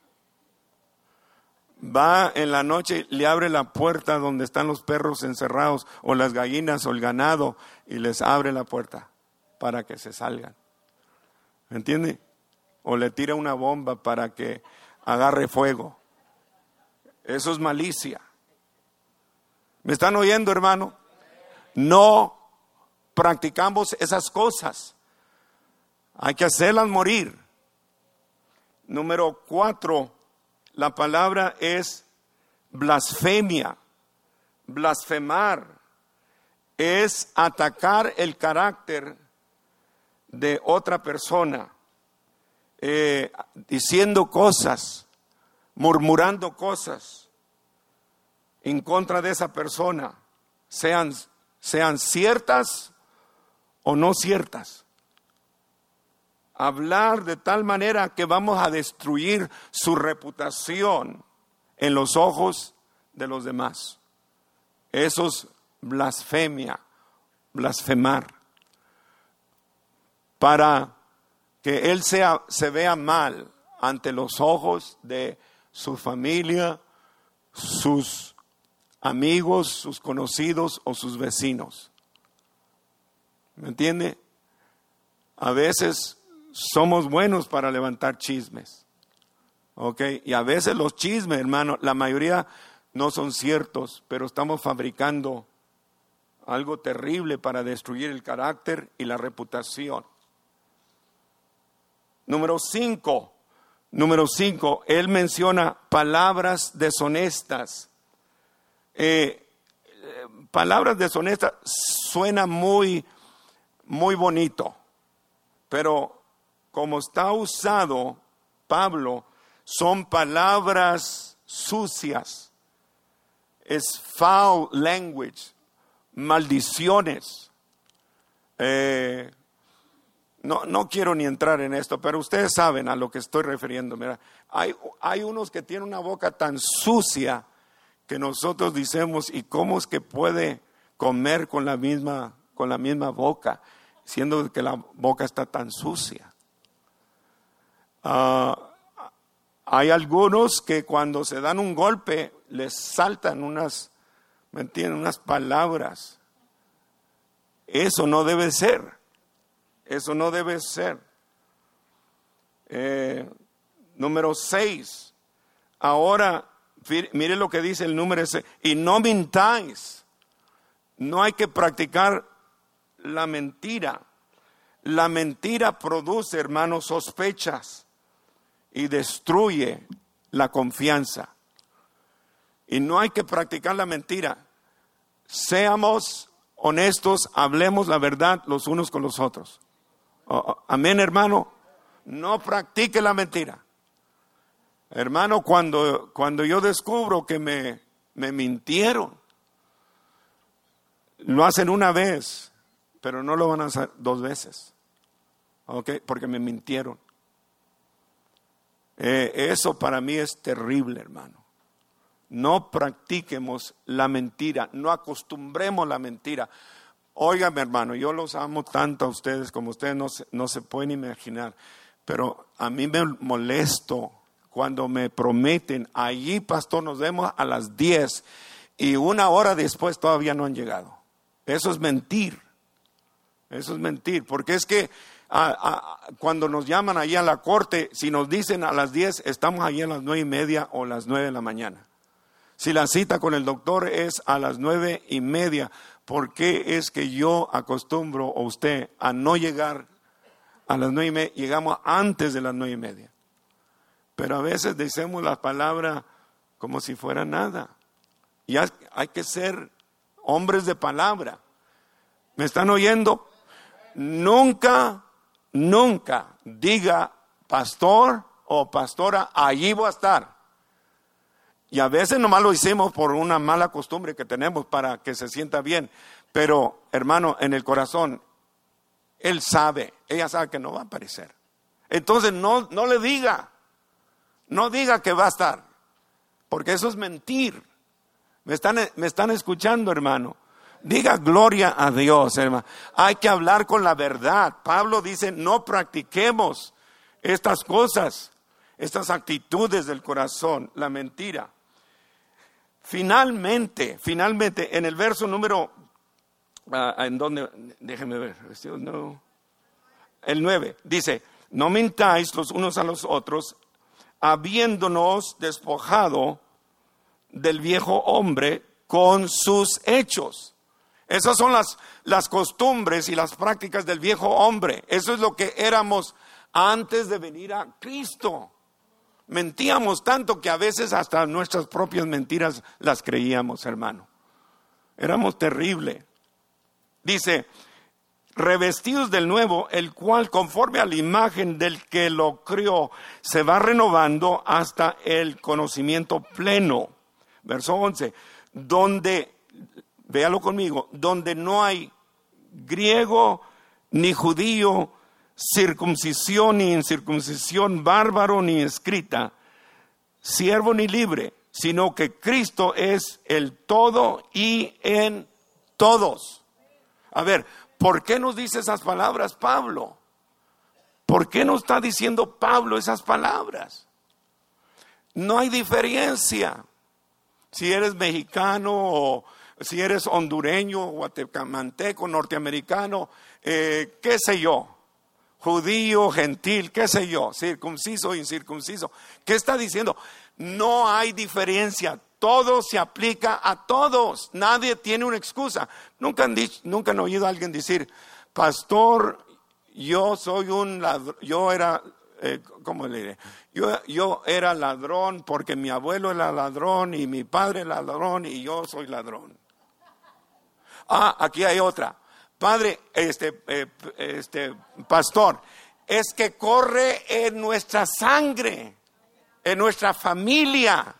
Va en la noche, le abre la puerta donde están los perros encerrados o las gallinas o el ganado y les abre la puerta para que se salgan. ¿Me entiende? O le tira una bomba para que agarre fuego. Eso es malicia. ¿Me están oyendo, hermano? No practicamos esas cosas. Hay que hacerlas morir. Número cuatro, la palabra es blasfemia. Blasfemar es atacar el carácter de otra persona, eh, diciendo cosas, murmurando cosas en contra de esa persona, sean, sean ciertas o no ciertas. Hablar de tal manera que vamos a destruir su reputación en los ojos de los demás. Eso es blasfemia, blasfemar. Para que él sea, se vea mal ante los ojos de su familia, sus amigos, sus conocidos o sus vecinos. ¿Me entiende? A veces somos buenos para levantar chismes, ¿ok? Y a veces los chismes, hermano, la mayoría no son ciertos, pero estamos fabricando algo terrible para destruir el carácter y la reputación. Número cinco, número cinco, él menciona palabras deshonestas. Eh, palabras deshonestas suena muy, muy bonito, pero como está usado Pablo, son palabras sucias, es foul language, maldiciones. Eh, no, no quiero ni entrar en esto, pero ustedes saben a lo que estoy refiriendo. Mira, hay, hay unos que tienen una boca tan sucia que nosotros decimos, ¿y cómo es que puede comer con la misma, con la misma boca, siendo que la boca está tan sucia? Uh, hay algunos que cuando se dan un golpe les saltan unas, ¿me entienden? Unas palabras. Eso no debe ser. Eso no debe ser. Eh, número seis. Ahora, mire lo que dice el número seis. Y no mintáis. No hay que practicar la mentira. La mentira produce, hermanos, sospechas y destruye la confianza. Y no hay que practicar la mentira. Seamos honestos, hablemos la verdad los unos con los otros. Oh, oh, amén, hermano. No practique la mentira. Hermano, cuando, cuando yo descubro que me, me mintieron, lo hacen una vez, pero no lo van a hacer dos veces. ¿Ok? Porque me mintieron. Eh, eso para mí es terrible, hermano. No practiquemos la mentira, no acostumbremos la mentira. Óigame, hermano, yo los amo tanto a ustedes como ustedes no se, no se pueden imaginar, pero a mí me molesto cuando me prometen, allí, pastor, nos vemos a las diez y una hora después todavía no han llegado. Eso es mentir, eso es mentir, porque es que A, a, cuando nos llaman allí a la corte, si nos dicen a las diez, estamos allí a las nueve y media o las nueve de la mañana. Si la cita con el doctor es a las nueve y media, ¿por qué es que yo acostumbro a usted a no llegar a las nueve y media? Llegamos antes de las nueve y media. Pero a veces decimos la palabra como si fuera nada. Y hay, hay que ser hombres de palabra. ¿Me están oyendo? Nunca... Nunca diga, pastor o pastora, allí voy a estar. Y a veces nomás lo hicimos por una mala costumbre que tenemos para que se sienta bien. Pero, hermano, en el corazón, él sabe, ella sabe que no va a aparecer. Entonces no, no le diga, no diga que va a estar, porque eso es mentir. Me están, me están escuchando, hermano. Diga gloria a Dios, hermano. Hay que hablar con la verdad. Pablo dice, no practiquemos estas cosas, estas actitudes del corazón, la mentira. Finalmente, finalmente, en el verso número, uh, en donde, déjenme ver, no, el nueve, dice, no mintáis los unos a los otros, habiéndonos despojado del viejo hombre con sus hechos. Esas son las, las costumbres y las prácticas del viejo hombre. Eso es lo que éramos antes de venir a Cristo. Mentíamos tanto que a veces hasta nuestras propias mentiras las creíamos, hermano. Éramos terribles. Dice, revestidos del nuevo, el cual conforme a la imagen del que lo crió, se va renovando hasta el conocimiento pleno. Verso once, donde, véalo conmigo, donde no hay griego ni judío, circuncisión ni incircuncisión, bárbaro ni escrita, siervo ni libre, sino que Cristo es el todo y en todos. A ver, ¿por qué nos dice esas palabras Pablo? ¿Por qué nos está diciendo Pablo esas palabras? No hay diferencia. Si eres mexicano o si eres hondureño, guatemalteco, norteamericano, eh, qué sé yo, judío, gentil, qué sé yo, circunciso, incircunciso. ¿Qué está diciendo? No hay diferencia. Todo se aplica a todos. Nadie tiene una excusa. Nunca han dicho, nunca han oído a alguien decir, pastor, yo soy un ladrón, yo era, eh, ¿cómo le diré? Yo, yo era ladrón porque mi abuelo era ladrón y mi padre era ladrón y yo soy ladrón. Ah, aquí hay otra. Padre, este, eh, este pastor, es que corre en nuestra sangre, en nuestra familia.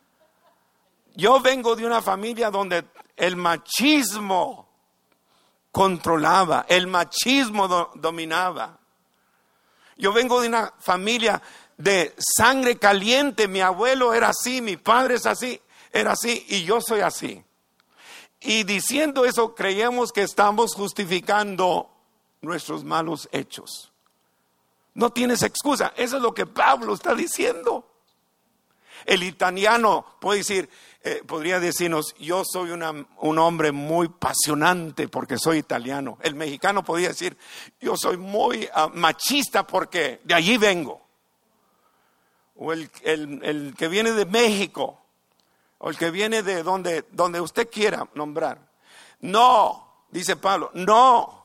Yo vengo de una familia donde el machismo controlaba, el machismo do, dominaba. Yo vengo de una familia de sangre caliente. Mi abuelo era así, mi padre es así, era así y yo soy así. Y diciendo eso, creemos que estamos justificando nuestros malos hechos. No tienes excusa. Eso es lo que Pablo está diciendo. El italiano puede decir, eh, podría decirnos, yo soy una, un hombre muy apasionante porque soy italiano. El mexicano podría decir, yo soy muy uh, machista porque de allí vengo. O el, el, el que viene de México, o el que viene de donde, donde usted quiera nombrar. No, dice Pablo, no.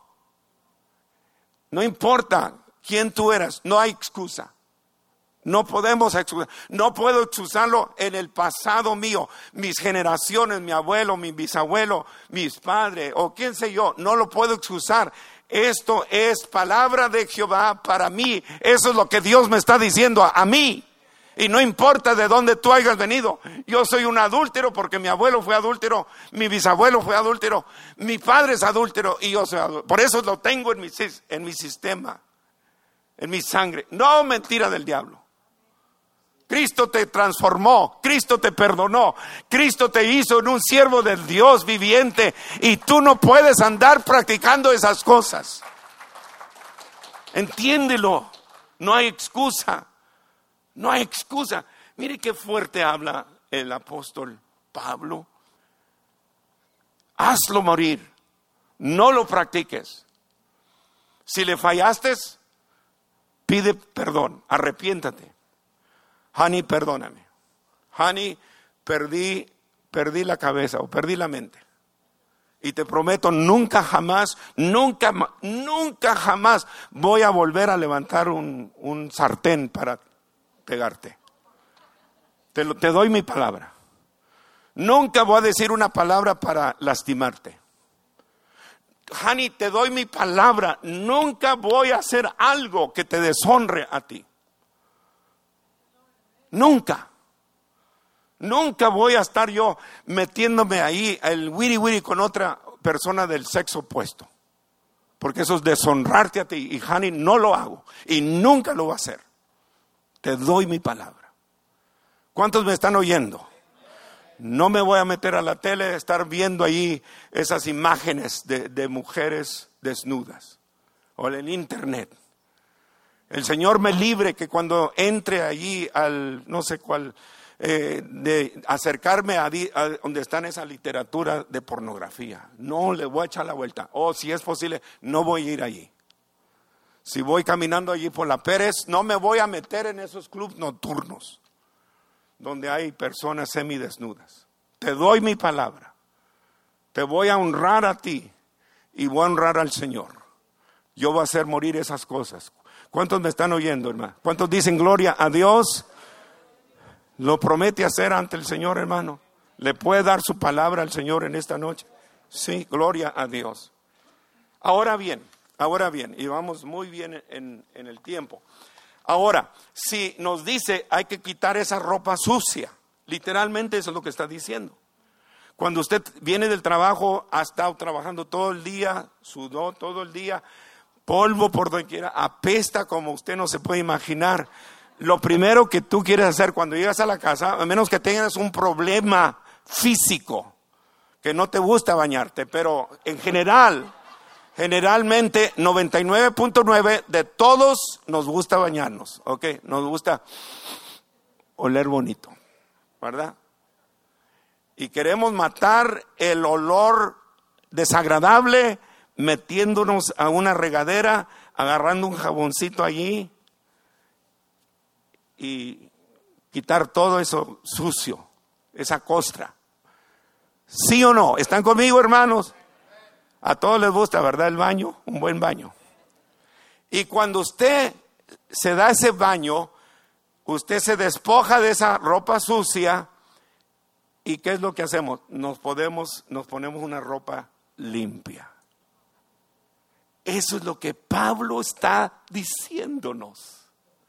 No importa quién tú eras, no hay excusa. No podemos excusar, no puedo excusarlo en el pasado mío, mis generaciones, mi abuelo, mi bisabuelo, mis padres o quién sé yo, no lo puedo excusar. Esto es palabra de Jehová para mí, eso es lo que Dios me está diciendo a, a mí. Y no importa de dónde tú hayas venido, yo soy un adúltero porque mi abuelo fue adúltero, mi bisabuelo fue adúltero, mi padre es adúltero y yo soy adúltero. Por eso lo tengo en mi, en mi sistema, en mi sangre. No mentira del diablo. Cristo te transformó, Cristo te perdonó, Cristo te hizo en un siervo del Dios viviente y tú no puedes andar practicando esas cosas. Entiéndelo, no hay excusa, no hay excusa. Mire qué fuerte habla el apóstol Pablo. Hazlo morir, no lo practiques. Si le fallaste, pide perdón, arrepiéntate. Honey, perdóname. Honey, perdí, perdí la cabeza o perdí la mente. Y te prometo, nunca jamás, nunca, nunca jamás voy a volver a levantar un, un sartén para pegarte. Te, lo, te doy mi palabra. Nunca voy a decir una palabra para lastimarte. Honey, te doy mi palabra. Nunca voy a hacer algo que te deshonre a ti. Nunca. Nunca voy a estar yo metiéndome ahí el wiri wiri con otra persona del sexo opuesto. Porque eso es deshonrarte a ti. Y honey, no lo hago. Y nunca lo voy a hacer. Te doy mi palabra. ¿Cuántos me están oyendo? No me voy a meter a la tele a estar viendo ahí esas imágenes de, de mujeres desnudas. O en el internet. El Señor me libre que cuando entre allí al no sé cuál, eh, de acercarme a, a donde está esa literatura de pornografía. No le voy a echar la vuelta. O si es posible, no voy a ir allí. Si voy caminando allí por la Pérez, no me voy a meter en esos clubes nocturnos donde hay personas semidesnudas. Te doy mi palabra. Te voy a honrar a ti y voy a honrar al Señor. Yo voy a hacer morir esas cosas. ¿Cuántos me están oyendo, hermano? ¿Cuántos dicen gloria a Dios? ¿Lo promete hacer ante el Señor, hermano? ¿Le puede dar su palabra al Señor en esta noche? Sí, gloria a Dios. Ahora bien, ahora bien, y vamos muy bien en, en el tiempo. Ahora, si nos dice hay que quitar esa ropa sucia, literalmente eso es lo que está diciendo. Cuando usted viene del trabajo, ha estado trabajando todo el día, sudó todo el día, polvo por donde quiera, apesta como usted no se puede imaginar. Lo primero que tú quieres hacer cuando llegas a la casa, a menos que tengas un problema físico, que no te gusta bañarte, pero en general, generalmente noventa y nueve punto nueve de todos nos gusta bañarnos, ¿ok? Nos gusta oler bonito, ¿verdad? Y queremos matar el olor desagradable metiéndonos a una regadera, agarrando un jaboncito allí y quitar todo eso sucio, esa costra. ¿Sí o no? ¿Están conmigo, hermanos? A todos les gusta, ¿verdad? El baño, un buen baño. Y cuando usted se da ese baño, usted se despoja de esa ropa sucia. ¿Y qué es lo que hacemos? Nos podemos, nos ponemos una ropa limpia. Eso es lo que Pablo está diciéndonos.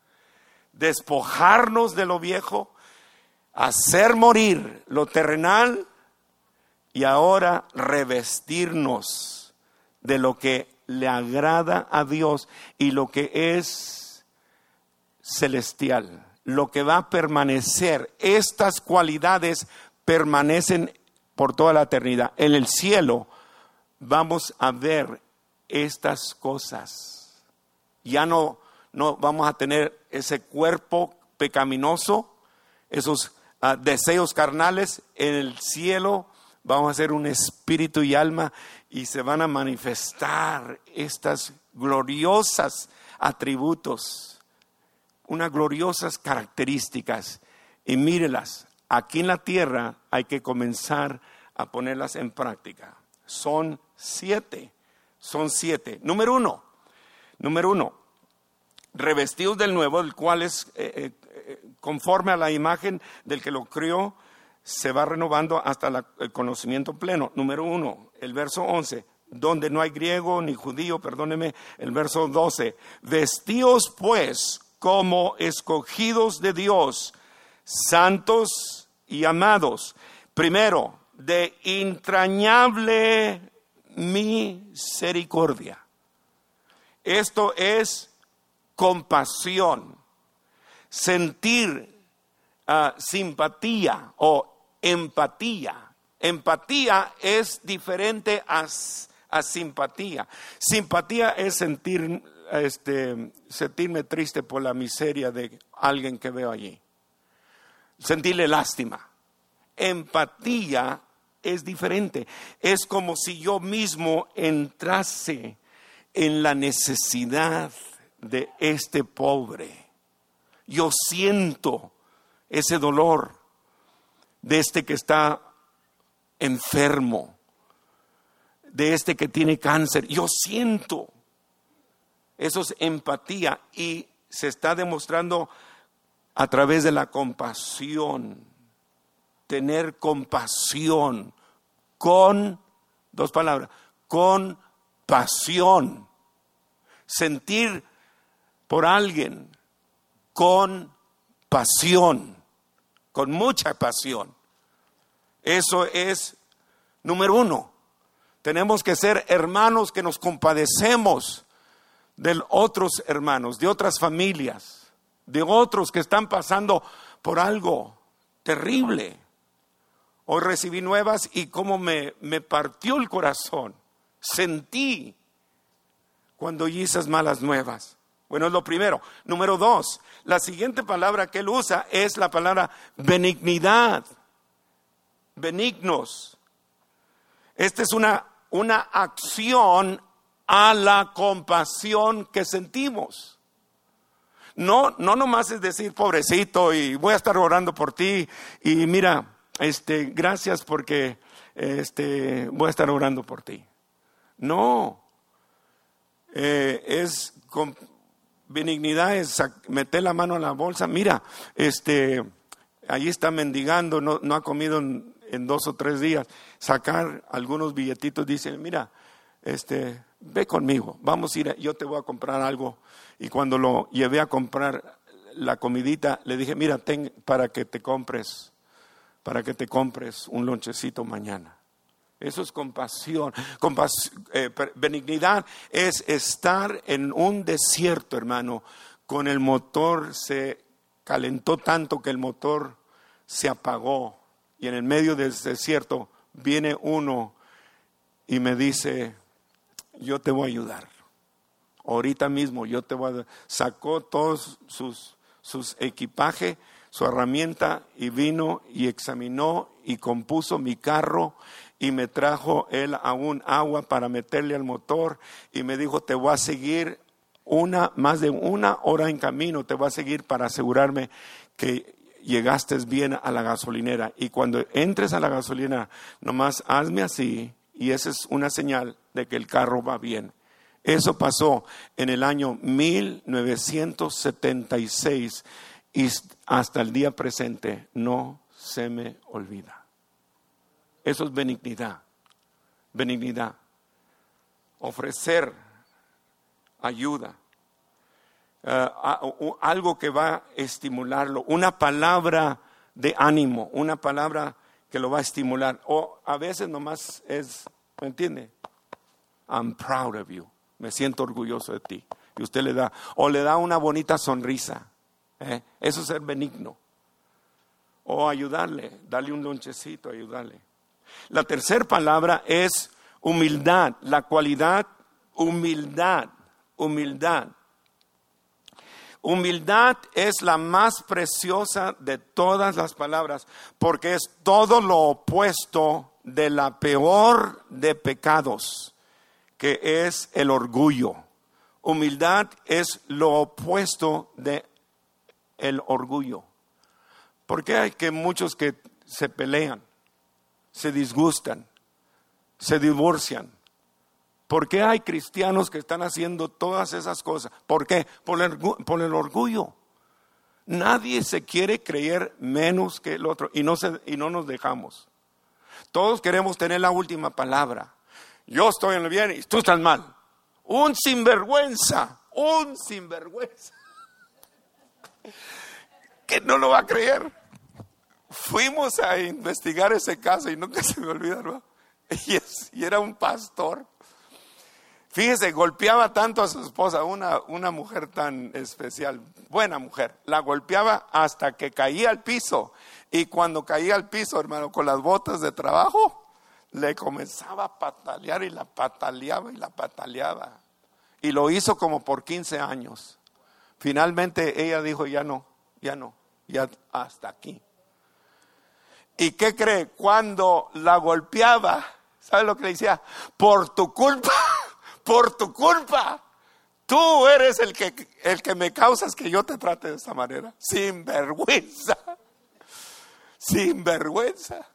Despojarnos de lo viejo, hacer morir lo terrenal y ahora revestirnos de lo que le agrada a Dios y lo que es celestial, lo que va a permanecer. Estas cualidades permanecen por toda la eternidad. En el cielo vamos a ver estas cosas. Ya no, no vamos a tener ese cuerpo pecaminoso, esos uh, deseos carnales. En el cielo vamos a ser un espíritu y alma y se van a manifestar estas gloriosas atributos, unas gloriosas características. Y mírelas, aquí en la tierra hay que comenzar a ponerlas en práctica. Son siete. Son siete. Número uno, número uno, revestidos del nuevo, el cual es eh, eh, conforme a la imagen del que lo crió, se va renovando hasta la, el conocimiento pleno. Número uno, el verso once, donde no hay griego ni judío, perdóneme, el verso doce, vestíos pues como escogidos de Dios, santos y amados, primero, de entrañable misericordia. Esto es compasión, sentir uh, simpatía o empatía. Empatía es diferente a, a simpatía. Simpatía es sentir, este, sentirme triste por la miseria de alguien que veo allí, sentirle lástima. Empatía es diferente. Es como si yo mismo entrase en la necesidad de este pobre. Yo siento ese dolor de este que está enfermo, de este que tiene cáncer. Yo siento. Eso es empatía y se está demostrando a través de la compasión. Tener compasión con, dos palabras, con pasión. Sentir por alguien con pasión. con mucha pasión. Eso es número uno. Tenemos que ser hermanos que nos compadecemos de otros hermanos, de otras familias, de otros que están pasando por algo terrible. Hoy recibí nuevas y cómo me, me partió el corazón. Sentí cuando oí esas malas nuevas. Bueno, es lo primero. Número dos, la siguiente palabra que él usa es la palabra benignidad. Benignos. Esta es una, una acción a la compasión que sentimos. No, no nomás es decir, pobrecito, y voy a estar orando por ti, y mira, este, gracias porque este, voy a estar orando por ti. No, eh, es con benignidad, es meter la mano en la bolsa. Mira, este, allí está mendigando, no, no ha comido en, en dos o tres días. Sacar algunos billetitos, dice, mira, este, ve conmigo, vamos a ir, yo te voy a comprar algo. Y cuando lo llevé a comprar la comidita, le dije, mira, ten para que te compres, para que te compres un lonchecito mañana. Eso es compasión. Compas- eh, benignidad es estar en un desierto, hermano, con el motor se calentó tanto que el motor se apagó, y en el medio del desierto viene uno y me dice, yo te voy a ayudar. Ahorita mismo yo te voy a... Sacó todos sus, sus equipaje, su herramienta, y vino y examinó y compuso mi carro, y me trajo él aún agua para meterle al motor, y me dijo, te voy a seguir una, más de una hora en camino, te voy a seguir para asegurarme que llegaste bien a la gasolinera, y cuando entres a la gasolinera, nomás hazme así, y esa es una señal de que el carro va bien. Eso pasó en el año mil novecientos setenta y seis y hasta el día presente no se me olvida. Eso es benignidad. Benignidad. Ofrecer ayuda. Uh, algo que va a estimularlo. Una palabra de ánimo. Una palabra que lo va a estimular. O a veces nomás es, ¿me entiende? I'm proud of you. Me siento orgulloso de ti. Y usted le da, o le da una bonita sonrisa. ¿eh? Eso es ser benigno. O ayudarle, darle un lonchecito, ayudarle. La tercera palabra es humildad. La cualidad, humildad, humildad. Humildad es la más preciosa de todas las palabras, porque es todo lo opuesto de la peor de pecados, que es el orgullo. Humildad es lo opuesto de el orgullo. ¿Por qué hay que muchos que se pelean, se disgustan, se divorcian? ¿Por qué hay cristianos que están haciendo todas esas cosas? ¿Por qué? Por el, por el orgullo. Nadie se quiere creer menos que el otro, y no, se, y no nos dejamos. Todos queremos tener la última palabra. Yo estoy en el bien y tú estás mal. Un sinvergüenza, un sinvergüenza. Que no lo va a creer. Fuimos a investigar ese caso y nunca se me olvida, ¿no? Y, es, y era un pastor. Fíjese, golpeaba tanto a su esposa, una, una mujer tan especial, buena mujer. La golpeaba hasta que caía al piso. Y cuando caía al piso, hermano, con las botas de trabajo, le comenzaba a patalear y la pataleaba y la pataleaba. Y lo hizo como por quince años. Finalmente ella dijo, ya no, ya no, ya hasta aquí. ¿Y qué cree? Cuando la golpeaba, ¿sabe lo que le decía? Por tu culpa, por tu culpa. Tú eres el que, el que me causas que yo te trate de esta manera. Sin vergüenza. Sin vergüenza.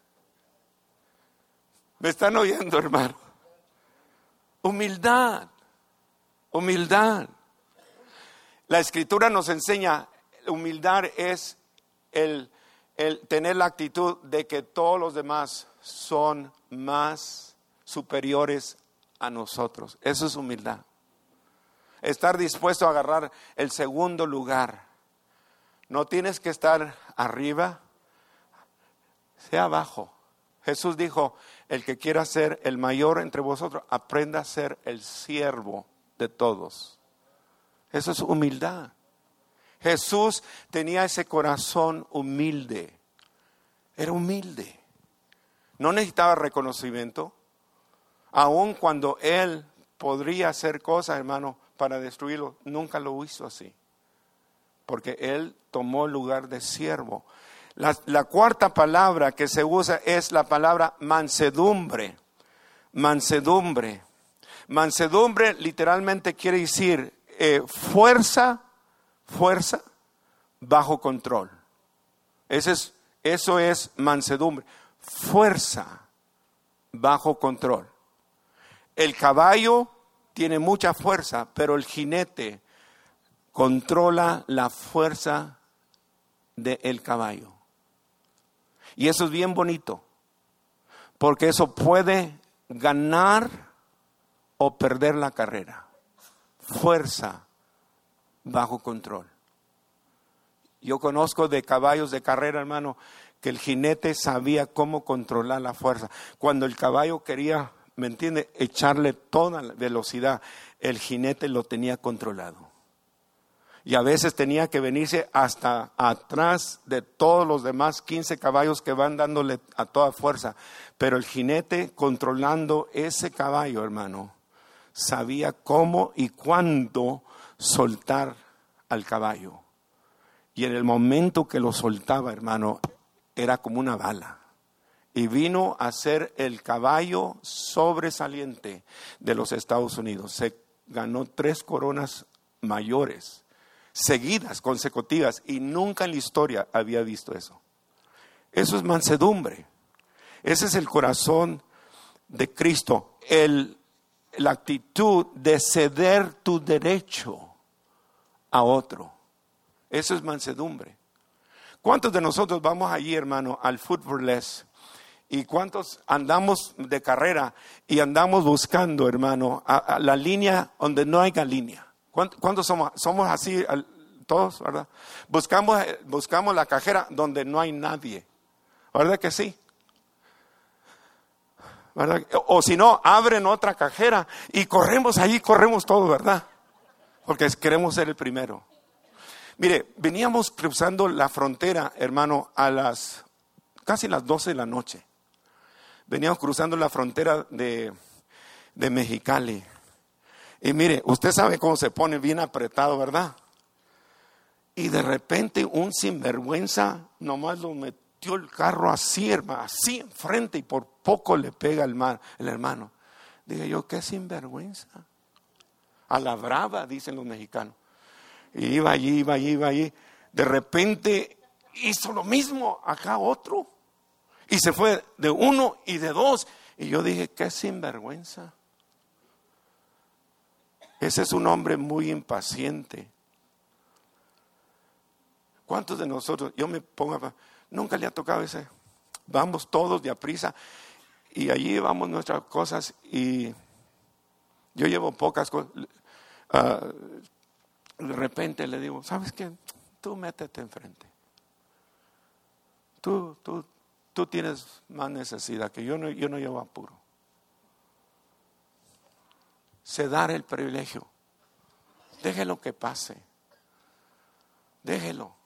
¿Me están oyendo, hermano? Humildad. Humildad. La Escritura nos enseña, humildad es el, el tener la actitud de que todos los demás son más superiores a nosotros. Eso es humildad. Estar dispuesto a agarrar el segundo lugar. No tienes que estar arriba, sea bajo. Jesús dijo, el que quiera ser el mayor entre vosotros, aprenda a ser el siervo de todos. Eso es humildad. Jesús tenía ese corazón humilde. Era humilde. No necesitaba reconocimiento. Aun cuando Él podría hacer cosas, hermano, para destruirlo, nunca lo hizo así. Porque Él tomó el lugar de siervo. La, la cuarta palabra que se usa es la palabra mansedumbre. Mansedumbre. Mansedumbre literalmente quiere decir eh, fuerza, fuerza bajo control. Ese es, eso es mansedumbre. Fuerza bajo control. El caballo tiene mucha fuerza, pero el jinete controla la fuerza del caballo. Y eso es bien bonito, porque eso puede ganar o perder la carrera. Fuerza bajo control. Yo conozco de caballos de carrera, hermano, que el jinete sabía cómo controlar la fuerza. Cuando el caballo quería, ¿me entiende?, echarle toda la velocidad, el jinete lo tenía controlado. Y a veces tenía que venirse hasta atrás de todos los demás quince caballos que van dándole a toda fuerza. Pero el jinete, controlando ese caballo, hermano, sabía cómo y cuándo soltar al caballo. Y en el momento que lo soltaba, hermano, era como una bala. Y vino a ser el caballo sobresaliente de los Estados Unidos. Se ganó tres coronas mayores, seguidas, consecutivas, y nunca en la historia había visto eso. Eso es mansedumbre. Ese es el corazón de Cristo, el, la actitud de ceder tu derecho a otro. Eso es mansedumbre. ¿Cuántos de nosotros vamos allí, hermano, al footballers? ¿Y cuántos andamos de carrera y andamos buscando, hermano, a, a la línea donde no haya línea? ¿Cuántos somos? Somos así todos, ¿verdad? Buscamos, buscamos la cajera donde no hay nadie. ¿Verdad que sí? ¿Verdad? O, o si no, abren otra cajera y corremos ahí, corremos todos, ¿verdad? Porque queremos ser el primero. Mire, veníamos cruzando la frontera, hermano, a las casi las doce de la noche. Veníamos cruzando la frontera de, de Mexicali. Y mire, usted sabe cómo se pone bien apretado, ¿verdad? Y de repente un sinvergüenza nomás lo metió el carro así, hermano, así enfrente, y por poco le pega el, mar, el hermano. Dije yo, ¿qué sinvergüenza? A la brava, dicen los mexicanos. Y iba allí, iba allí, iba allí. De repente hizo lo mismo acá otro. Y se fue de uno y de dos. Y yo dije, qué sinvergüenza. Ese es un hombre muy impaciente. ¿Cuántos de nosotros, yo me pongo a, nunca le ha tocado ese? Vamos todos de aprisa y allí vamos nuestras cosas y yo llevo pocas cosas. Uh, de repente le digo, ¿sabes qué? Tú métete enfrente. Tú, tú, tú tienes más necesidad que yo, no, yo no llevo apuro. Se dar el privilegio. Déjelo que pase. Déjelo.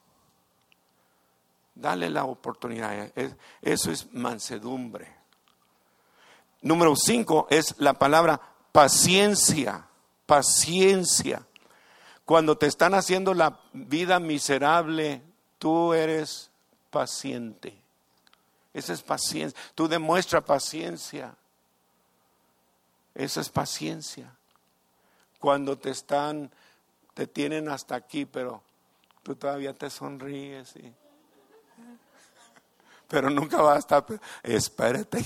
Dale la oportunidad. Eso es mansedumbre. Número cinco es la palabra paciencia. Paciencia. Cuando te están haciendo la vida miserable, tú eres paciente. Esa es paciencia. Tú demuestras paciencia. Esa es paciencia. Cuando te están, te tienen hasta aquí, pero tú todavía te sonríes. Y, pero nunca vas a estar, espérate.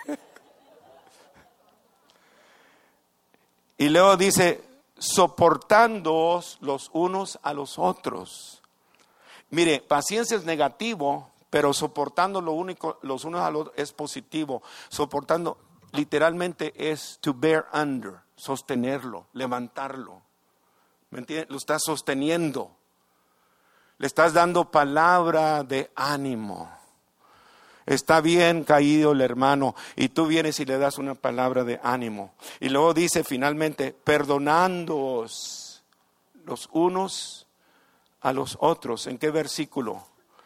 Y luego dice, soportándoos los unos a los otros. Mire, paciencia es negativo, pero soportando lo único, los unos a los otros es positivo. Soportando literalmente es to bear under, sostenerlo, levantarlo. ¿Me entiendes? Lo estás sosteniendo. Le estás dando palabra de ánimo. Está bien caído el hermano y tú vienes y le das una palabra de ánimo. Y luego dice finalmente, perdonándoos los unos a los otros. ¿En qué versículo?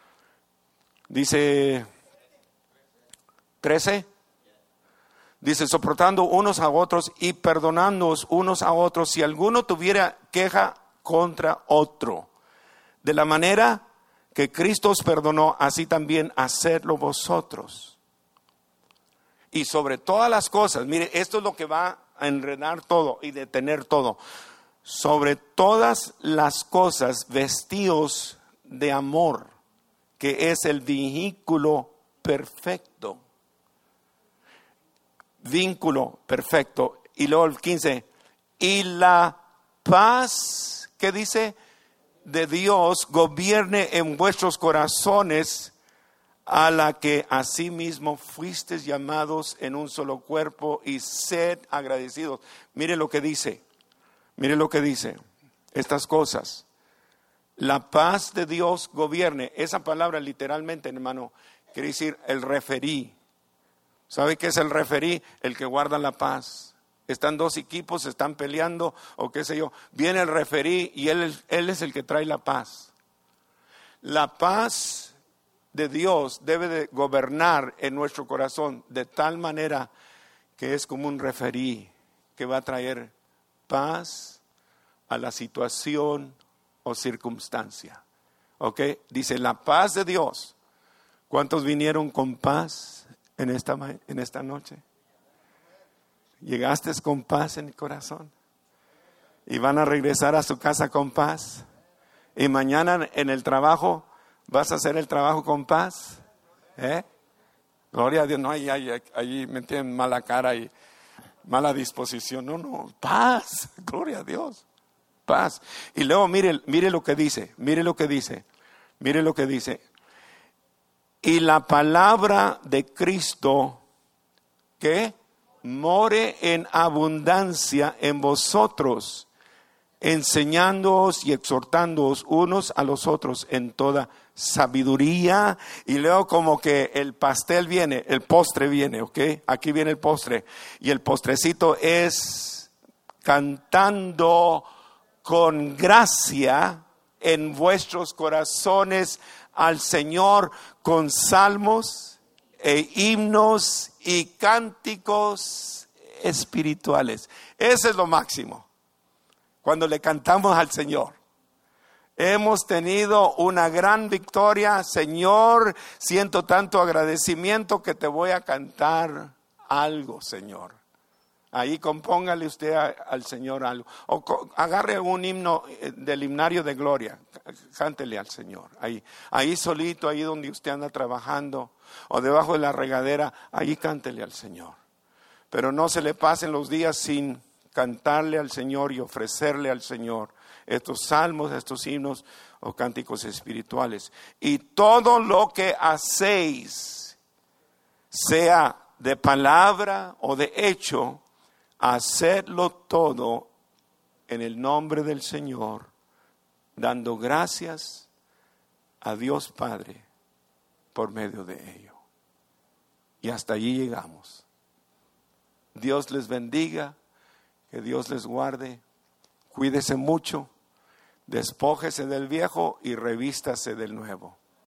Dice trece. Dice, soportando unos a otros y perdonándoos unos a otros si alguno tuviera queja contra otro. De la manera que Cristo os perdonó, así también hacedlo vosotros. Y sobre todas las cosas, mire, esto es lo que va a enredar todo y detener todo. Sobre todas las cosas, vestíos de amor, que es el vínculo perfecto. Vínculo perfecto. Y luego el quince, y la paz, ¿qué dice? De Dios gobierne en vuestros corazones, a la que asimismo fuisteis llamados en un solo cuerpo, y sed agradecidos. Mire lo que dice, mire lo que dice, estas cosas. La paz de Dios gobierne. Esa palabra literalmente, hermano, quiere decir el referí. ¿Sabe qué es el referí? El que guarda la paz. Están dos equipos, están peleando o qué sé yo. Viene el referí y él, él es el que trae la paz. La paz de Dios debe de gobernar en nuestro corazón de tal manera que es como un referí que va a traer paz a la situación o circunstancia. ¿Ok? Dice la paz de Dios. ¿Cuántos vinieron con paz en esta, en esta noche? ¿Llegaste con paz en el corazón? ¿Y van a regresar a su casa con paz? ¿Y mañana en el trabajo vas a hacer el trabajo con paz? ¿Eh? Gloria a Dios. No, ahí, ahí, ahí me tienen mala cara y mala disposición. No, no, paz. Gloria a Dios. Paz. Y luego mire, mire lo que dice. Mire lo que dice. Mire lo que dice. Y la palabra de Cristo, ¿qué? More en abundancia en vosotros, enseñándoos y exhortándoos unos a los otros en toda sabiduría. Y luego como que el pastel viene, el postre viene, ¿ok? Aquí viene el postre. Y el postrecito es cantando con gracia en vuestros corazones al Señor con salmos e himnos y cánticos espirituales. Ese es lo máximo. Cuando le cantamos al Señor. Hemos tenido una gran victoria. Señor, siento tanto agradecimiento que te voy a cantar algo, Señor. Ahí compóngale usted a, al Señor algo. O co, agarre un himno del himnario de gloria. Cántele al Señor. Ahí, ahí solito, ahí donde usted anda trabajando. O debajo de la regadera, ahí cántele al Señor. Pero no se le pasen los días sin cantarle al Señor y ofrecerle al Señor estos salmos, estos himnos o cánticos espirituales. Y todo lo que hacéis, sea de palabra o de hecho, hacedlo todo en el nombre del Señor, dando gracias a Dios Padre por medio de ello. Y hasta allí llegamos. Dios les bendiga, que Dios les guarde, cuídese mucho, despójese del viejo y revístase del nuevo.